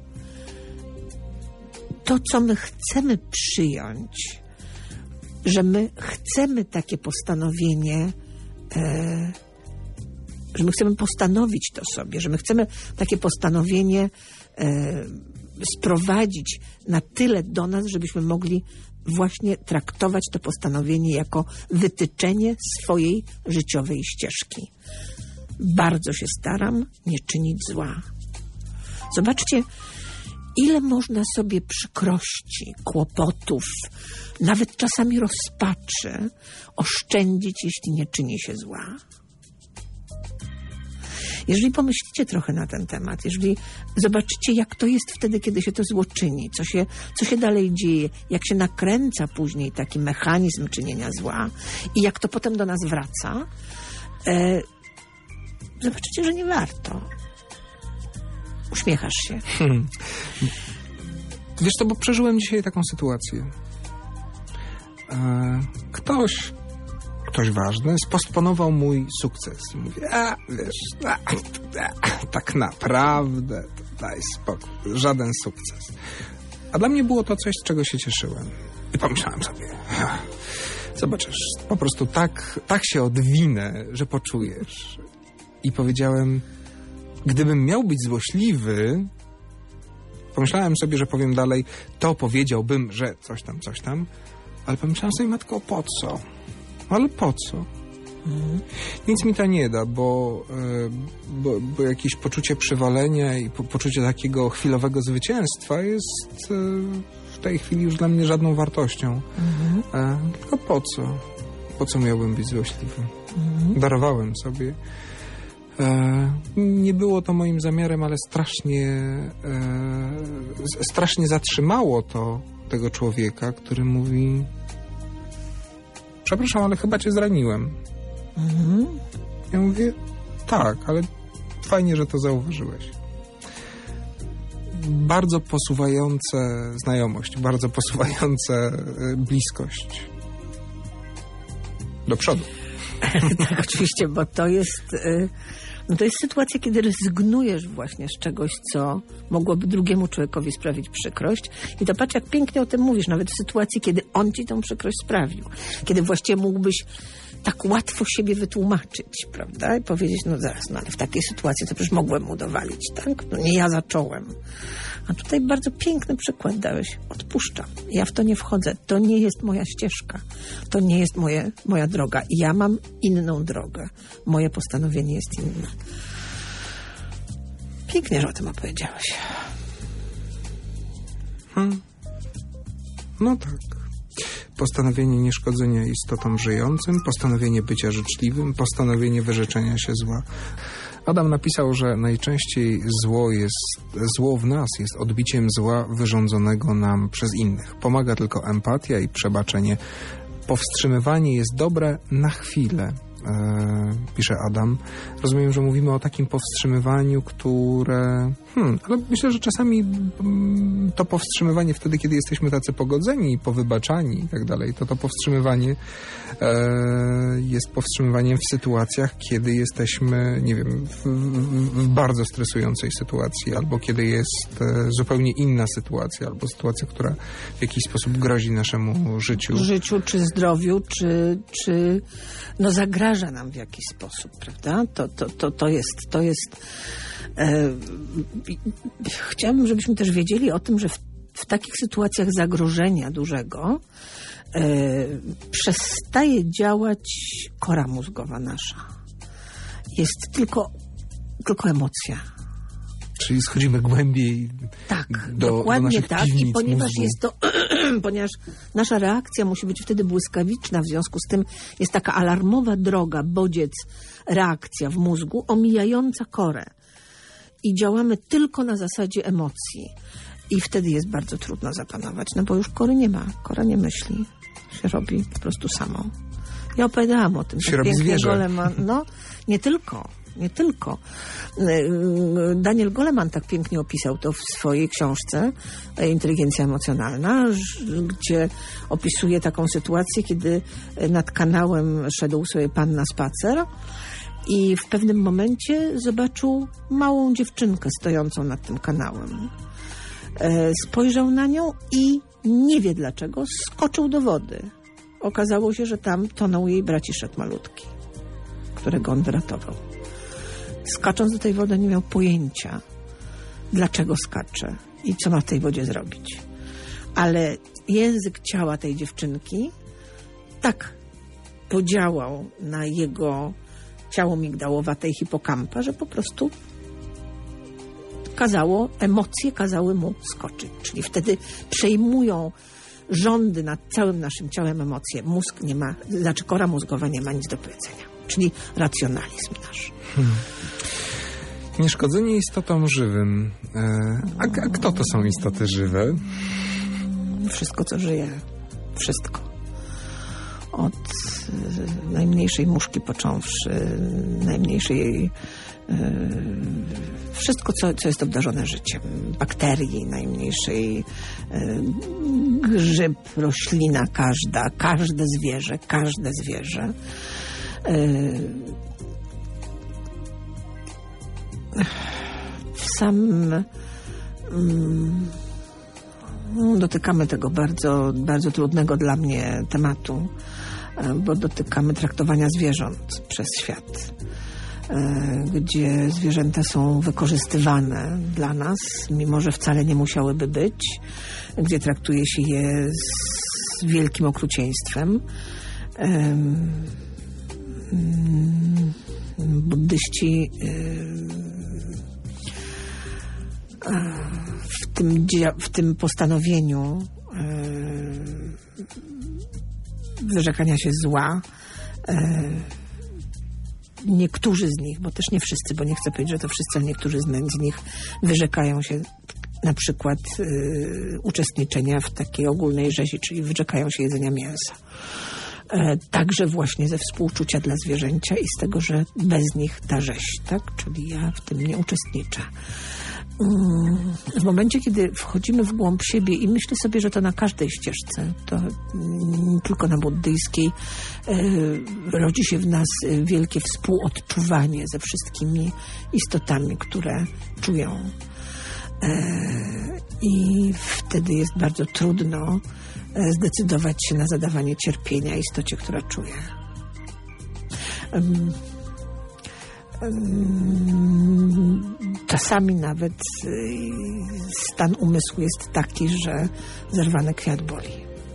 to, co my chcemy przyjąć, że my chcemy takie postanowienie, e, że my chcemy postanowić to sobie, że my chcemy takie postanowienie e, sprowadzić na tyle do nas, żebyśmy mogli właśnie traktować to postanowienie jako wytyczenie swojej życiowej ścieżki. Bardzo się staram nie czynić zła. Zobaczcie, ile można sobie przykrości, kłopotów, nawet czasami rozpaczy oszczędzić, jeśli nie czyni się zła. Jeżeli pomyślicie trochę na ten temat, jeżeli zobaczycie, jak to jest wtedy, kiedy się to zło czyni, co się, co się dalej dzieje, jak się nakręca później taki mechanizm czynienia zła i jak to potem do nas wraca, e, zobaczycie, że nie warto. Uśmiechasz się. Hmm. Wiesz co, bo przeżyłem dzisiaj taką sytuację. E, ktoś, ktoś ważny spostponował mój sukces. I mówię, a wiesz, a, a, tak naprawdę, daj spokój, żaden sukces. A dla mnie było to coś, z czego się cieszyłem. I pomyślałem sobie, zobaczysz, po prostu tak, tak się odwinę, że poczujesz. I powiedziałem, gdybym miał być złośliwy, pomyślałem sobie, że powiem dalej, to powiedziałbym, że coś tam, coś tam, ale pomyślałem sobie, matko, po co? Ale po co? Mhm. Nic mi to nie da, bo, bo, bo jakieś poczucie przywalenia i po, poczucie takiego chwilowego zwycięstwa jest w tej chwili już dla mnie żadną wartością. Mhm. Tylko po co? Po co miałbym być złośliwy? Mhm. Darowałem sobie. E, nie było to moim zamiarem, ale strasznie e, strasznie zatrzymało to tego człowieka, który mówi, przepraszam, ale chyba cię zraniłem. Mhm. Ja mówię, tak, ale fajnie, że to zauważyłeś. Bardzo posuwające znajomość, bardzo posuwające bliskość do przodu. Tak, oczywiście, bo to jest, no to jest sytuacja, kiedy rezygnujesz właśnie z czegoś, co mogłoby drugiemu człowiekowi sprawić przykrość. I to patrz, jak pięknie o tym mówisz, nawet w sytuacji, kiedy on ci tą przykrość sprawił. Kiedy właściwie mógłbyś tak łatwo siebie wytłumaczyć, prawda? I powiedzieć, no zaraz, no ale w takiej sytuacji to przecież mogłem mu dowalić, tak? No nie ja zacząłem. A tutaj bardzo piękny przykład dałeś. Odpuszczam. Ja w to nie wchodzę. To nie jest moja ścieżka. To nie jest moje, moja droga. Ja mam inną drogę. Moje postanowienie jest inne. Pięknie, że o tym opowiedziałeś. Hmm. No tak. Postanowienie nieszkodzenia istotom żyjącym, postanowienie bycia życzliwym, postanowienie wyrzeczenia się zła. Adam napisał, że najczęściej zło jest, zło w nas jest odbiciem zła wyrządzonego nam przez innych. Pomaga tylko empatia i przebaczenie. Powstrzymywanie jest dobre na chwilę, e, pisze Adam. Rozumiem, że mówimy o takim powstrzymywaniu, które... Hmm, ale myślę, że czasami mm, to powstrzymywanie wtedy, kiedy jesteśmy tacy pogodzeni, powybaczani i tak dalej, to to powstrzymywanie e, jest powstrzymywaniem w sytuacjach, kiedy jesteśmy, nie wiem, w, w, w bardzo stresującej sytuacji, albo kiedy jest e, zupełnie inna sytuacja, albo sytuacja, która w jakiś sposób grozi naszemu życiu. Życiu, czy zdrowiu, czy, czy no zagraża nam w jakiś sposób, prawda? To, to, to, to jest... To jest e, chciałabym, żebyśmy też wiedzieli o tym, że w, w takich sytuacjach zagrożenia dużego e, przestaje działać kora mózgowa nasza. Jest tylko, tylko emocja. Czyli schodzimy głębiej tak, do, dokładnie do tak. I ponieważ mózgu. jest to, ponieważ nasza reakcja musi być wtedy błyskawiczna, w związku z tym jest taka alarmowa droga, bodziec, reakcja w mózgu omijająca korę. I działamy tylko na zasadzie emocji. I wtedy jest bardzo trudno zapanować, no bo już kory nie ma. Kora nie myśli. Się robi po prostu samą. Ja opowiadałam o tym. Się robi zwierzę. Goleman. No, nie tylko. Nie tylko. Daniel Goleman tak pięknie opisał to w swojej książce Inteligencja emocjonalna, gdzie opisuje taką sytuację, kiedy nad kanałem szedł sobie pan na spacer i w pewnym momencie zobaczył małą dziewczynkę stojącą nad tym kanałem. Spojrzał na nią i nie wie dlaczego skoczył do wody. Okazało się, że tam tonął jej braciszek malutki, którego on wyratował. Skacząc do tej wody nie miał pojęcia, dlaczego skacze i co ma w tej wodzie zrobić. Ale język ciała tej dziewczynki tak podziałał na jego ciało migdałowate i hipokampa, że po prostu kazało, emocje kazały mu skoczyć. Czyli wtedy przejmują rządy nad całym naszym ciałem emocje. Mózg nie ma, znaczy kora mózgowa nie ma nic do powiedzenia. Czyli racjonalizm nasz. Hmm. Nieszkodzenie istotom żywym. A, a kto to są istoty żywe? Wszystko, co żyje. Wszystko. Od y, najmniejszej muszki począwszy, najmniejszej jej y, wszystko, co, co jest obdarzone życiem. Bakterii najmniejszej, y, grzyb, roślina każda, każde zwierzę, każde zwierzę. Y, w samym mm, dotykamy tego bardzo, bardzo trudnego dla mnie tematu, bo dotykamy traktowania zwierząt przez świat, gdzie zwierzęta są wykorzystywane dla nas, mimo że wcale nie musiałyby być, gdzie traktuje się je z wielkim okrucieństwem. Buddyści w tym, w tym postanowieniu wyrzekania się zła, niektórzy z nich, bo też nie wszyscy, bo nie chcę powiedzieć, że to wszyscy, ale niektórzy z nich wyrzekają się na przykład uczestniczenia w takiej ogólnej rzezi, czyli wyrzekają się jedzenia mięsa. Także właśnie ze współczucia dla zwierzęcia i z tego, że bez nich ta rzeź, tak? Czyli ja w tym nie uczestniczę. W momencie, kiedy wchodzimy w głąb siebie i myślę sobie, że to na każdej ścieżce, to nie tylko na buddyjskiej, rodzi się w nas wielkie współodczuwanie ze wszystkimi istotami, które czują. I wtedy jest bardzo trudno zdecydować się na zadawanie cierpienia istocie, która czuje. Czasami nawet stan umysłu jest taki, że zerwany kwiat boli.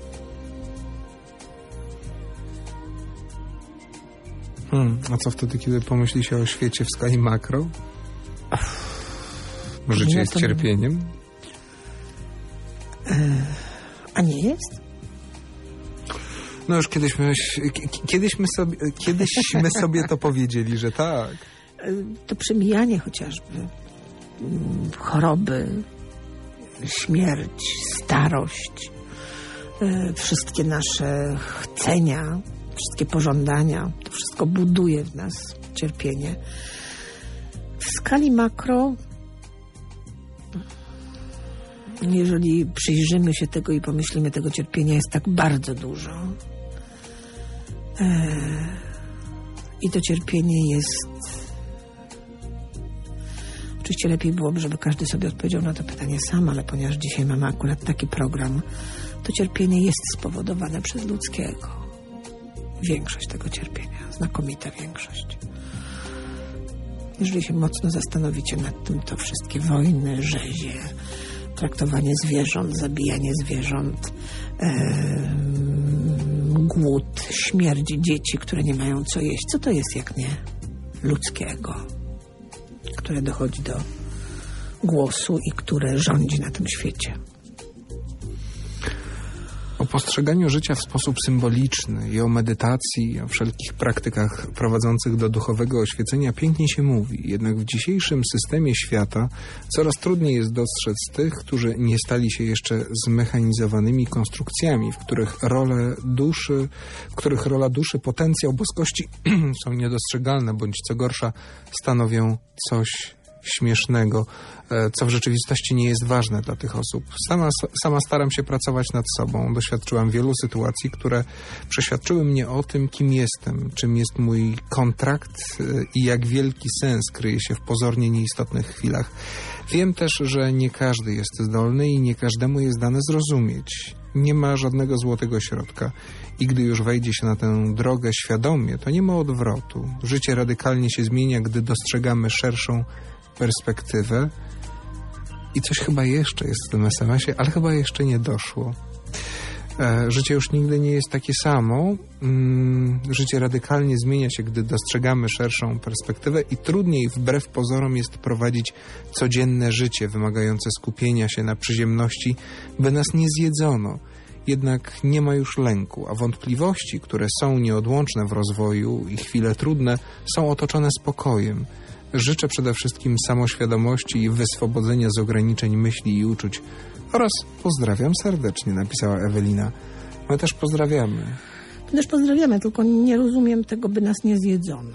Hmm, a co wtedy, kiedy pomyśli się o świecie w skali makro? Życie jest cierpieniem? A nie jest? No już kiedyś my, kiedyś my sobie, kiedyśmy sobie to powiedzieli, że tak. To przemijanie chociażby, choroby, śmierć, starość, wszystkie nasze chcenia, wszystkie pożądania, to wszystko buduje w nas cierpienie. W skali makro, jeżeli przyjrzymy się tego i pomyślimy, tego cierpienia jest tak bardzo dużo. I to cierpienie jest... Oczywiście lepiej byłoby, żeby każdy sobie odpowiedział na to pytanie sam, ale ponieważ dzisiaj mamy akurat taki program, to cierpienie jest spowodowane przez ludzkiego. Większość tego cierpienia, znakomita większość. Jeżeli się mocno zastanowicie nad tym, to wszystkie wojny, rzezie, traktowanie zwierząt, zabijanie zwierząt, e, głód, śmierć dzieci, które nie mają co jeść. Co to jest jak nie ludzkiego, które dochodzi do głosu i które rządzi na tym świecie? O postrzeganiu życia w sposób symboliczny i o medytacji, i o wszelkich praktykach prowadzących do duchowego oświecenia pięknie się mówi. Jednak w dzisiejszym systemie świata coraz trudniej jest dostrzec tych, którzy nie stali się jeszcze zmechanizowanymi konstrukcjami, w których role duszy, w których rola duszy, potencjał boskości są niedostrzegalne, bądź co gorsza stanowią coś śmiesznego, co w rzeczywistości nie jest ważne dla tych osób. Sama, sama staram się pracować nad sobą. Doświadczyłam wielu sytuacji, które przeświadczyły mnie o tym, kim jestem, czym jest mój kontrakt i jak wielki sens kryje się w pozornie nieistotnych chwilach. Wiem też, że nie każdy jest zdolny i nie każdemu jest dane zrozumieć. Nie ma żadnego złotego środka. I gdy już wejdzie się na tę drogę świadomie, to nie ma odwrotu. Życie radykalnie się zmienia, gdy dostrzegamy szerszą perspektywę. I coś chyba jeszcze jest w tym es em esie, ale chyba jeszcze nie doszło. E, życie już nigdy nie jest takie samo. Mm, życie radykalnie zmienia się, gdy dostrzegamy szerszą perspektywę i trudniej wbrew pozorom jest prowadzić codzienne życie wymagające skupienia się na przyziemności, by nas nie zjedzono. Jednak nie ma już lęku, a wątpliwości, które są nieodłączne w rozwoju i chwile trudne, są otoczone spokojem. Życzę przede wszystkim samoświadomości i wyswobodzenia z ograniczeń myśli i uczuć oraz pozdrawiam serdecznie, napisała Ewelina. My też pozdrawiamy. My też pozdrawiamy, tylko nie rozumiem tego, by nas nie zjedzono.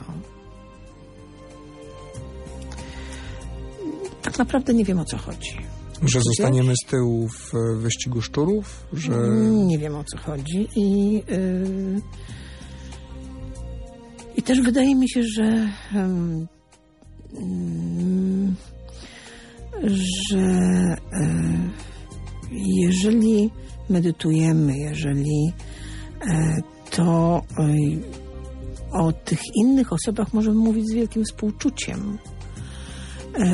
Tak naprawdę nie wiem, o co chodzi. Że zostaniemy z tyłu w wyścigu szczurów? Że... Nie wiem, o co chodzi. I, yy... I też wydaje mi się, że yy... że yy... jeżeli medytujemy, jeżeli yy, to yy, o tych innych osobach możemy mówić z wielkim współczuciem. Yy...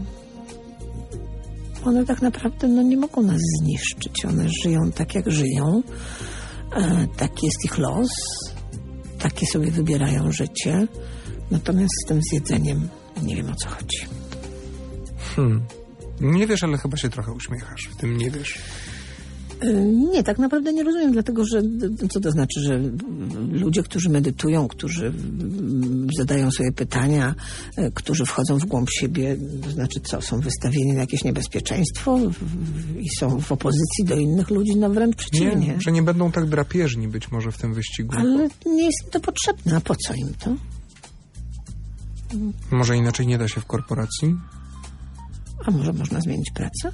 One tak naprawdę no, nie mogą nas zniszczyć. One żyją tak, jak żyją. E, taki jest ich los. Takie sobie wybierają życie. Natomiast z tym zjedzeniem nie wiem, o co chodzi. Hmm. Nie wiesz, ale chyba się trochę uśmiechasz. W tym nie wiesz. Nie, tak naprawdę nie rozumiem, dlatego że co to znaczy, że ludzie, którzy medytują, którzy zadają sobie pytania, którzy wchodzą w głąb siebie, to znaczy co, są wystawieni na jakieś niebezpieczeństwo i są w opozycji do innych ludzi, no wręcz przeciwnie. Nie, że nie będą tak drapieżni być może w tym wyścigu. Ale nie jest im to potrzebne, a po co im to? Może inaczej nie da się w korporacji? A może można zmienić pracę?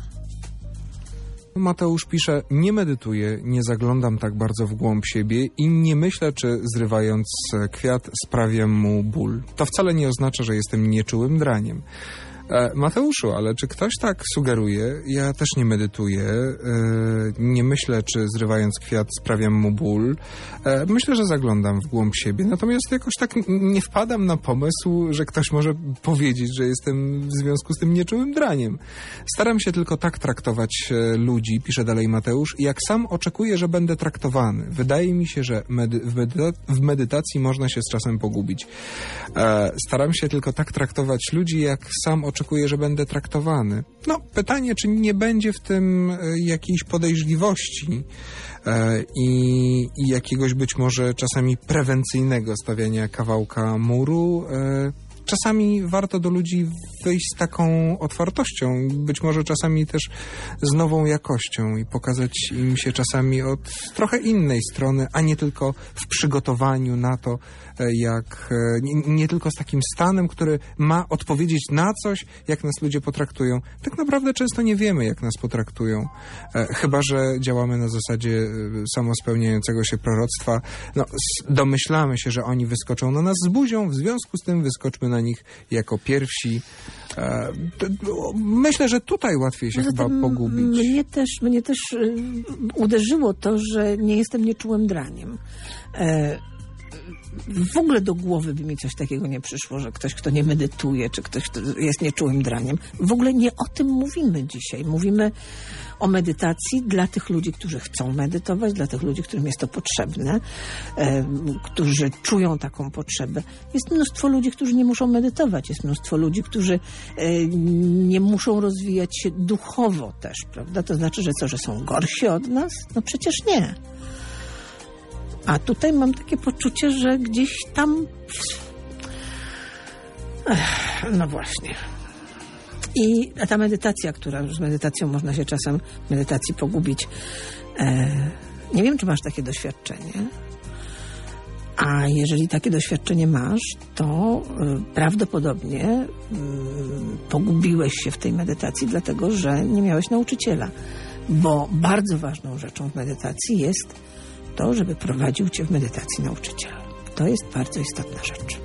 Mateusz pisze, nie medytuję, nie zaglądam tak bardzo w głąb siebie i nie myślę, czy zrywając kwiat sprawiam mu ból. To wcale nie oznacza, że jestem nieczułym draniem. E, Mateuszu, ale czy ktoś tak sugeruje? Ja też nie medytuję, e, nie myślę, czy zrywając kwiat sprawiam mu ból. E, myślę, że zaglądam w głąb siebie, natomiast jakoś tak nie wpadam na pomysł, że ktoś może powiedzieć, że jestem w związku z tym nieczułym draniem. Staram się tylko tak traktować e, ludzi, pisze dalej Mateusz, jak sam oczekuję, że będę traktowany. Wydaje mi się, że medy- w, medyta- w medytacji można się z czasem pogubić. E, staram się tylko tak traktować ludzi, jak sam oczekuję, że będę traktowany. No, pytanie, czy nie będzie w tym e, jakiejś podejrzliwości e, i, i jakiegoś być może czasami prewencyjnego stawiania kawałka muru. E, czasami warto do ludzi wyjść z taką otwartością, być może czasami też z nową jakością i pokazać im się czasami od trochę innej strony, a nie tylko w przygotowaniu na to, jak nie, nie tylko z takim stanem, który ma odpowiedzieć na coś, jak nas ludzie potraktują. Tak naprawdę często nie wiemy, jak nas potraktują. E, chyba że działamy na zasadzie samospełniającego się proroctwa. No, domyślamy się, że oni wyskoczą na nas z buzią, w związku z tym wyskoczmy na nich jako pierwsi. E, to, myślę, że tutaj łatwiej się chyba pogubić. Mnie też, mnie też uderzyło to, że nie jestem nieczułym draniem. E, W ogóle do głowy by mi coś takiego nie przyszło, że ktoś, kto nie medytuje, czy ktoś, kto jest nieczułym draniem. W ogóle nie o tym mówimy dzisiaj. Mówimy o medytacji dla tych ludzi, którzy chcą medytować, dla tych ludzi, którym jest to potrzebne, e, którzy czują taką potrzebę. Jest mnóstwo ludzi, którzy nie muszą medytować. Jest mnóstwo ludzi, którzy e, nie muszą rozwijać się duchowo też, prawda? To znaczy, że co, że są gorsi od nas? No przecież nie. A tutaj mam takie poczucie, że gdzieś tam... Ech, no właśnie. I ta medytacja, która z medytacją można się czasem w medytacji pogubić. E, nie wiem, czy masz takie doświadczenie. A jeżeli takie doświadczenie masz, to y, prawdopodobnie y, pogubiłeś się w tej medytacji, dlatego że nie miałeś nauczyciela. Bo bardzo ważną rzeczą w medytacji jest to, żeby prowadził cię w medytacji nauczyciel. To jest bardzo istotna rzecz.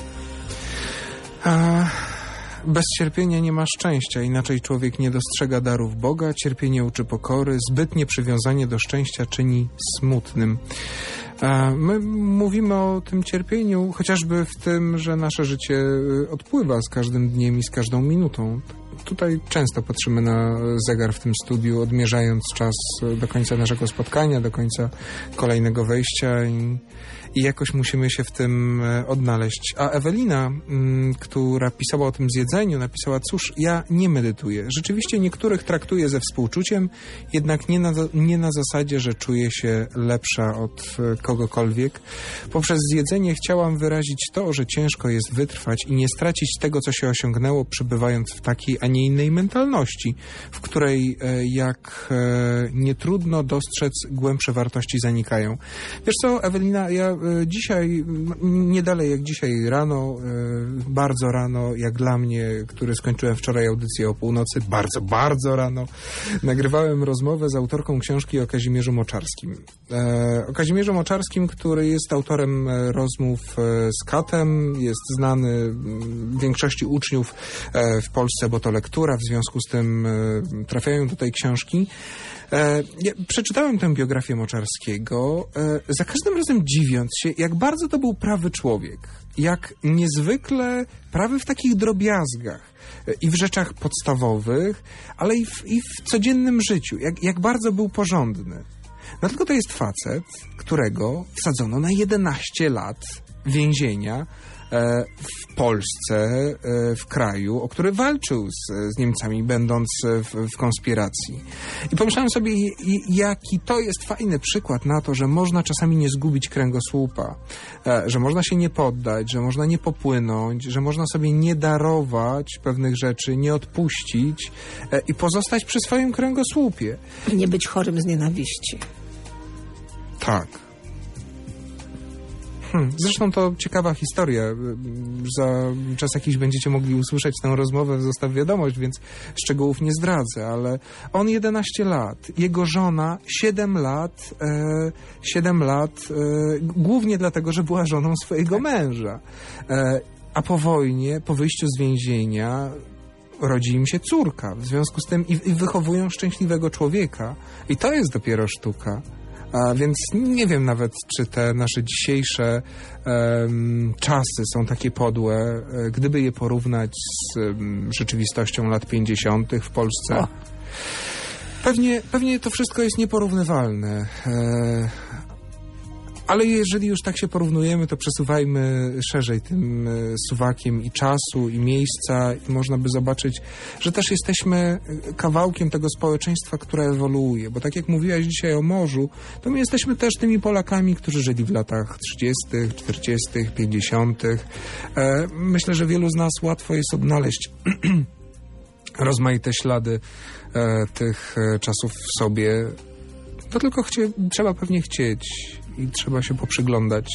A bez cierpienia nie ma szczęścia, inaczej człowiek nie dostrzega darów Boga, cierpienie uczy pokory, zbytnie przywiązanie do szczęścia czyni smutnym. A my mówimy o tym cierpieniu chociażby w tym, że nasze życie odpływa z każdym dniem i z każdą minutą. tutaj często patrzymy na zegar w tym studiu, odmierzając czas do końca naszego spotkania, do końca kolejnego wejścia i, i jakoś musimy się w tym odnaleźć. A Ewelina, m, która pisała o tym zjedzeniu, napisała, cóż, ja nie medytuję. Rzeczywiście niektórych traktuję ze współczuciem, jednak nie na, nie na zasadzie, że czuję się lepsza od kogokolwiek. Poprzez zjedzenie chciałam wyrazić to, że ciężko jest wytrwać i nie stracić tego, co się osiągnęło, przebywając w takiej, a nie innej mentalności, w której e, jak e, nie trudno dostrzec, głębsze wartości zanikają. Wiesz co, Ewelina, ja e, dzisiaj, nie dalej jak dzisiaj rano, e, bardzo rano, jak dla mnie, który skończyłem wczoraj audycję o północy, bardzo, bardzo rano, nagrywałem rozmowę z autorką książki o Kazimierzu Moczarskim. E, o Kazimierzu Moczarskim, który jest autorem e, rozmów e, z Katem, jest znany m, większości uczniów e, w Polsce, bo to lektura, w związku z tym e, trafiają do tej książki. E, ja przeczytałem tę biografię Moczarskiego, e, za każdym razem dziwiąc się, jak bardzo to był prawy człowiek, jak niezwykle prawy w takich drobiazgach e, i w rzeczach podstawowych, ale i w, i w codziennym życiu, jak, jak bardzo był porządny. No tylko to jest facet, którego wsadzono na jedenaście lat więzienia w Polsce, w kraju, o który walczył z, z Niemcami, będąc w, w konspiracji. I pomyślałem sobie, jaki to jest fajny przykład na to, że można czasami nie zgubić kręgosłupa, że można się nie poddać, że można nie popłynąć, że można sobie nie darować pewnych rzeczy, nie odpuścić i pozostać przy swoim kręgosłupie. I nie być chorym z nienawiści. Tak. Hmm. Zresztą to ciekawa historia. Za czas jakiś będziecie mogli usłyszeć tę rozmowę w Zostaw Wiadomość, więc szczegółów nie zdradzę, ale on jedenaście lat, jego żona siedem lat, e, siedem lat, e, głównie dlatego, że była żoną swojego męża. E, a po wojnie, po wyjściu z więzienia rodzi im się córka. W związku z tym i, i wychowują szczęśliwego człowieka. I to jest dopiero sztuka. A więc nie wiem nawet, czy te nasze dzisiejsze um, czasy są takie podłe, gdyby je porównać z um, rzeczywistością lat pięćdziesiątych w Polsce. O. Pewnie, pewnie to wszystko jest nieporównywalne. E, ale jeżeli już tak się porównujemy, to przesuwajmy szerzej tym suwakiem i czasu, i miejsca, i można by zobaczyć, że też jesteśmy kawałkiem tego społeczeństwa, które ewoluuje. Bo tak jak mówiłaś dzisiaj o morzu, to my jesteśmy też tymi Polakami, którzy żyli w latach trzydziestych, czterdziestych, pięćdziesiątych. Myślę, że wielu z nas łatwo jest odnaleźć rozmaite ślady tych czasów w sobie. To tylko chcie, trzeba pewnie chcieć i trzeba się poprzyglądać.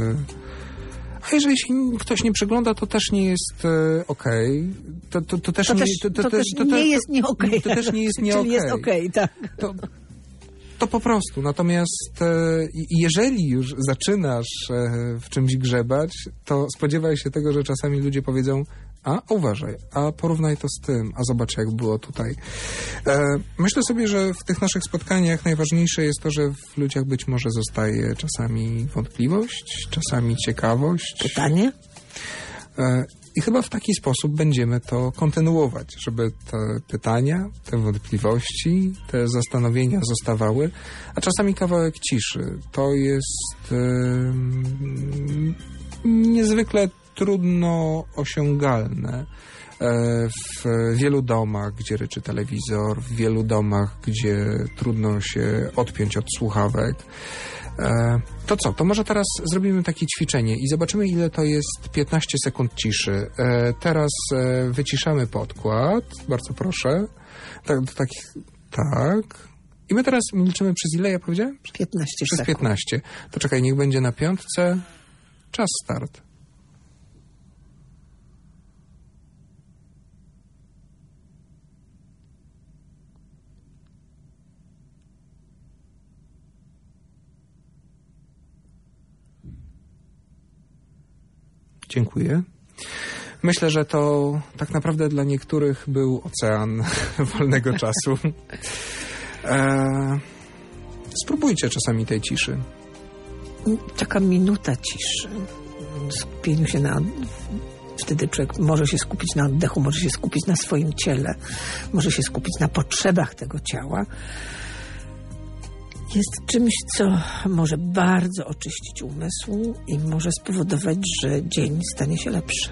A jeżeli się ktoś nie przygląda, to też nie jest okej. Okay. To, to, to też to nie, też, to, to, to to, też to, nie jest nie okej. Okay. To też nie jest nie Czyli okej. jest okej, okay, tak. To, to po prostu. Natomiast e, jeżeli już zaczynasz e, w czymś grzebać, to spodziewaj się tego, że czasami ludzie powiedzą: a uważaj, a porównaj to z tym, a zobacz, jak było tutaj. E, myślę sobie, że w tych naszych spotkaniach najważniejsze jest to, że w ludziach być może zostaje czasami wątpliwość, czasami ciekawość. Pytanie? E, I chyba w taki sposób będziemy to kontynuować, żeby te pytania, te wątpliwości, te zastanowienia zostawały, a czasami kawałek ciszy. To jest e, niezwykle trudno osiągalne w wielu domach, gdzie ryczy telewizor, w wielu domach, gdzie trudno się odpiąć od słuchawek. To co? To może teraz zrobimy takie ćwiczenie i zobaczymy, ile to jest piętnaście sekund ciszy. Teraz wyciszamy podkład. Bardzo proszę. Tak, tak, tak. I my teraz milczymy przez ile, ja powiedziałem? piętnaście Przez sekund. piętnaście. To czekaj, niech będzie na piątce. Czas start. Dziękuję. Myślę, że to tak naprawdę dla niektórych był ocean wolnego czasu. E, spróbujcie czasami tej ciszy. Taka minuta ciszy. Skupieniu się na Wtedy człowiek może się skupić na oddechu, może się skupić na swoim ciele, może się skupić na potrzebach tego ciała. Jest czymś, co może bardzo oczyścić umysł i może spowodować, że dzień stanie się lepszy.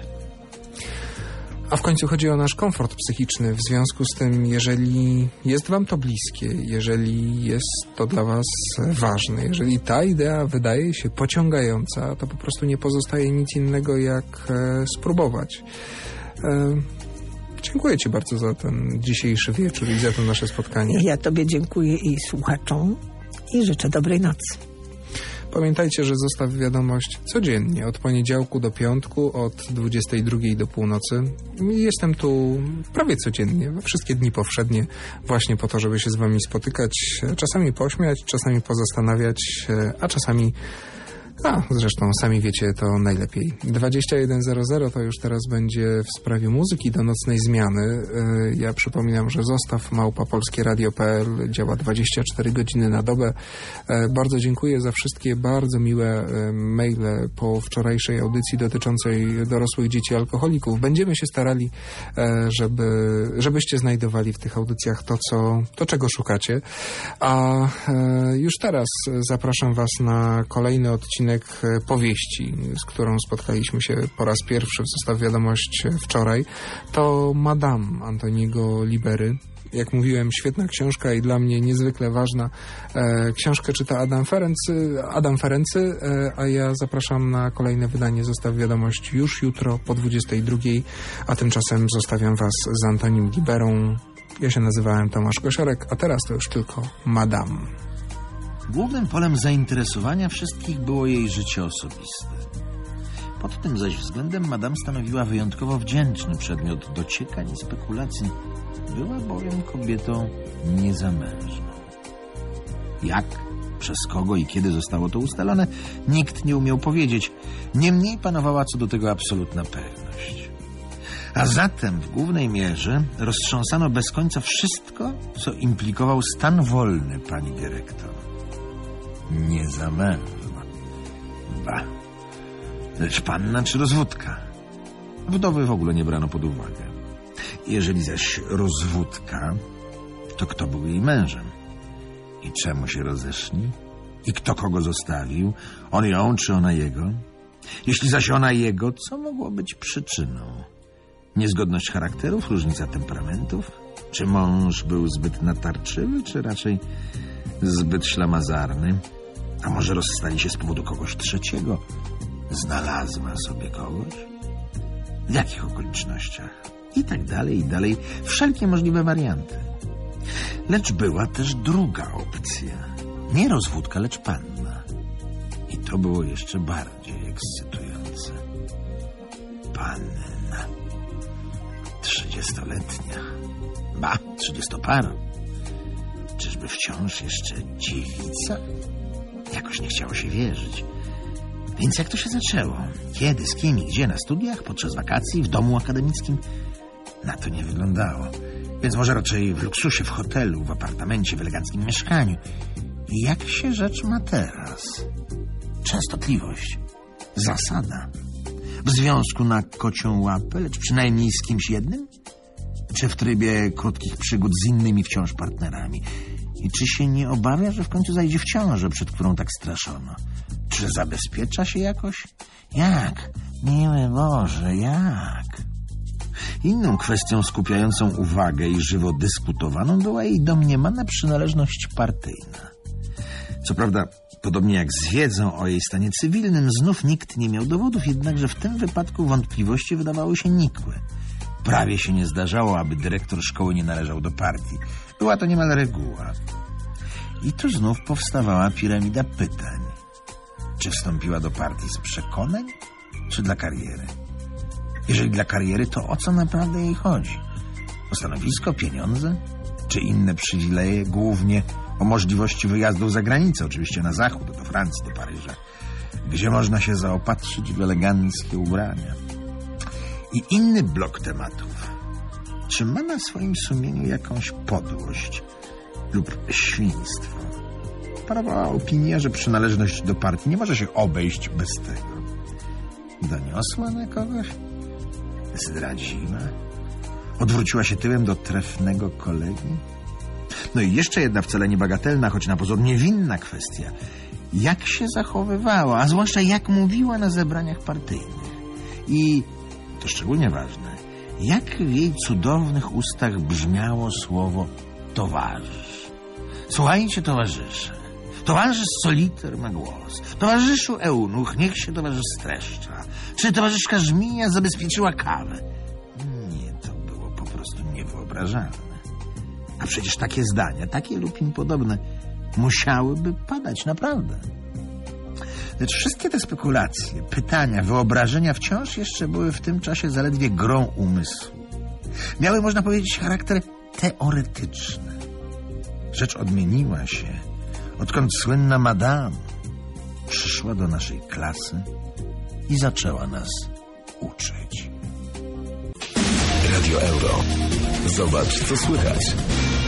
A w końcu chodzi o nasz komfort psychiczny. W związku z tym, jeżeli jest wam to bliskie, jeżeli jest to dla was ważne, jeżeli ta idea wydaje się pociągająca, to po prostu nie pozostaje nic innego, jak e, spróbować. E, dziękuję ci bardzo za ten dzisiejszy wieczór i za to nasze spotkanie. Ja tobie dziękuję i słuchaczom i życzę dobrej nocy. Pamiętajcie, że Zostaw Wiadomość codziennie, od poniedziałku do piątku, od dwudziestej drugiej do północy. Jestem tu prawie codziennie, we wszystkie dni powszednie, właśnie po to, żeby się z wami spotykać, czasami pośmiać, czasami pozastanawiać, a czasami... A, zresztą sami wiecie to najlepiej. dwadzieścia jeden zero zero to już teraz będzie w sprawie muzyki do nocnej zmiany. Ja przypominam, że Zostaw małpa polskie radio kropka p l działa dwadzieścia cztery godziny na dobę. Bardzo dziękuję za wszystkie bardzo miłe maile po wczorajszej audycji dotyczącej dorosłych dzieci alkoholików. Będziemy się starali, żeby, żebyście znajdowali w tych audycjach to, co, to, czego szukacie. A już teraz zapraszam was na kolejny odcinek powieści, z którą spotkaliśmy się po raz pierwszy w Zostaw Wiadomość wczoraj. To Madame Antoniego Libery. Jak mówiłem, świetna książka i dla mnie niezwykle ważna. E, książkę czyta Adam Ferency, Adam Ferency, e, a ja zapraszam na kolejne wydanie Zostaw Wiadomość już jutro po dwudziestej drugiej, a tymczasem zostawiam was z Antonim Liberą. Ja się nazywałem Tomasz Kosiorek, a teraz to już tylko Madame. Głównym polem zainteresowania wszystkich było jej życie osobiste. Pod tym zaś względem Madame stanowiła wyjątkowo wdzięczny przedmiot dociekań i spekulacji. Była bowiem kobietą niezamężną. Jak, przez kogo i kiedy zostało to ustalone, nikt nie umiał powiedzieć. Niemniej panowała co do tego absolutna pewność. A zatem w głównej mierze roztrząsano bez końca wszystko, co implikował stan wolny pani dyrektor. Niezamężna. Ba. Lecz panna czy rozwódka? Wdowy w ogóle nie brano pod uwagę. Jeżeli zaś rozwódka, to kto był jej mężem? I czemu się rozeszli? I kto kogo zostawił? On ją, czy ona jego? Jeśli zaś ona jego, co mogło być przyczyną? Niezgodność charakterów, różnica temperamentów? Czy mąż był zbyt natarczywy, czy raczej zbyt ślamazarny? A może rozstali się z powodu kogoś trzeciego? Znalazła sobie kogoś? W jakich okolicznościach? I tak dalej, i dalej. Wszelkie możliwe warianty. Lecz była też druga opcja. Nie rozwódka, lecz panna. I to było jeszcze bardziej ekscytujące. Panna. Trzydziestoletnia. Ba, trzydziestopara. Czyżby wciąż jeszcze dziewica? Jakoś nie chciało się wierzyć. Więc jak to się zaczęło? Kiedy, z kim i gdzie? Na studiach? Podczas wakacji? W domu akademickim? Na to nie wyglądało. Więc może raczej w luksusie, w hotelu, w apartamencie, w eleganckim mieszkaniu. I jak się rzecz ma teraz? Częstotliwość. Zasada. W związku na kocią łapę, lecz przynajmniej z kimś jednym? Czy w trybie krótkich przygód z innymi wciąż partnerami? I czy się nie obawia, że w końcu zajdzie w ciążę, przed którą tak straszono? Czy zabezpiecza się jakoś? Jak? Miły Boże, jak? Inną kwestią skupiającą uwagę i żywo dyskutowaną była jej domniemana przynależność partyjna. Co prawda, podobnie jak z wiedzą o jej stanie cywilnym, znów nikt nie miał dowodów, jednakże w tym wypadku wątpliwości wydawały się nikłe. Prawie się nie zdarzało, aby dyrektor szkoły nie należał do partii. Była to niemal reguła. I tu znów powstawała piramida pytań. Czy wstąpiła do partii z przekonań, czy dla kariery? Jeżeli dla kariery, to o co naprawdę jej chodzi? O stanowisko, pieniądze? Czy inne przywileje, głównie o możliwości wyjazdów za granicę, oczywiście na zachód, do Francji, do Paryża, gdzie można się zaopatrzyć w eleganckie ubrania? I inny blok tematów. Czy ma na swoim sumieniu jakąś podłość lub świństwo? Panowała opinia, że przynależność do partii nie może się obejść bez tego. Doniosła na kogoś? Zdradziła? Odwróciła się tyłem do trefnego kolegi? No i jeszcze jedna wcale niebagatelna, choć na pozór niewinna kwestia. Jak się zachowywała, a zwłaszcza jak mówiła na zebraniach partyjnych. I, to szczególnie ważne, jak w jej cudownych ustach brzmiało słowo towarzysz. Słuchajcie, towarzysze. Towarzysz soliter ma głos. Towarzyszu eunuch, niech się towarzysz streszcza. Czy towarzyszka Żmija zabezpieczyła kawę? Nie, to było po prostu niewyobrażalne. A przecież takie zdania, takie lub im podobne, musiałyby padać naprawdę. Lecz wszystkie te spekulacje, pytania, wyobrażenia wciąż jeszcze były w tym czasie zaledwie grą umysłu. Miały, można powiedzieć, charakter teoretyczny. Rzecz odmieniła się, odkąd słynna madame przyszła do naszej klasy i zaczęła nas uczyć. Radio Euro. Zobacz, co słychać.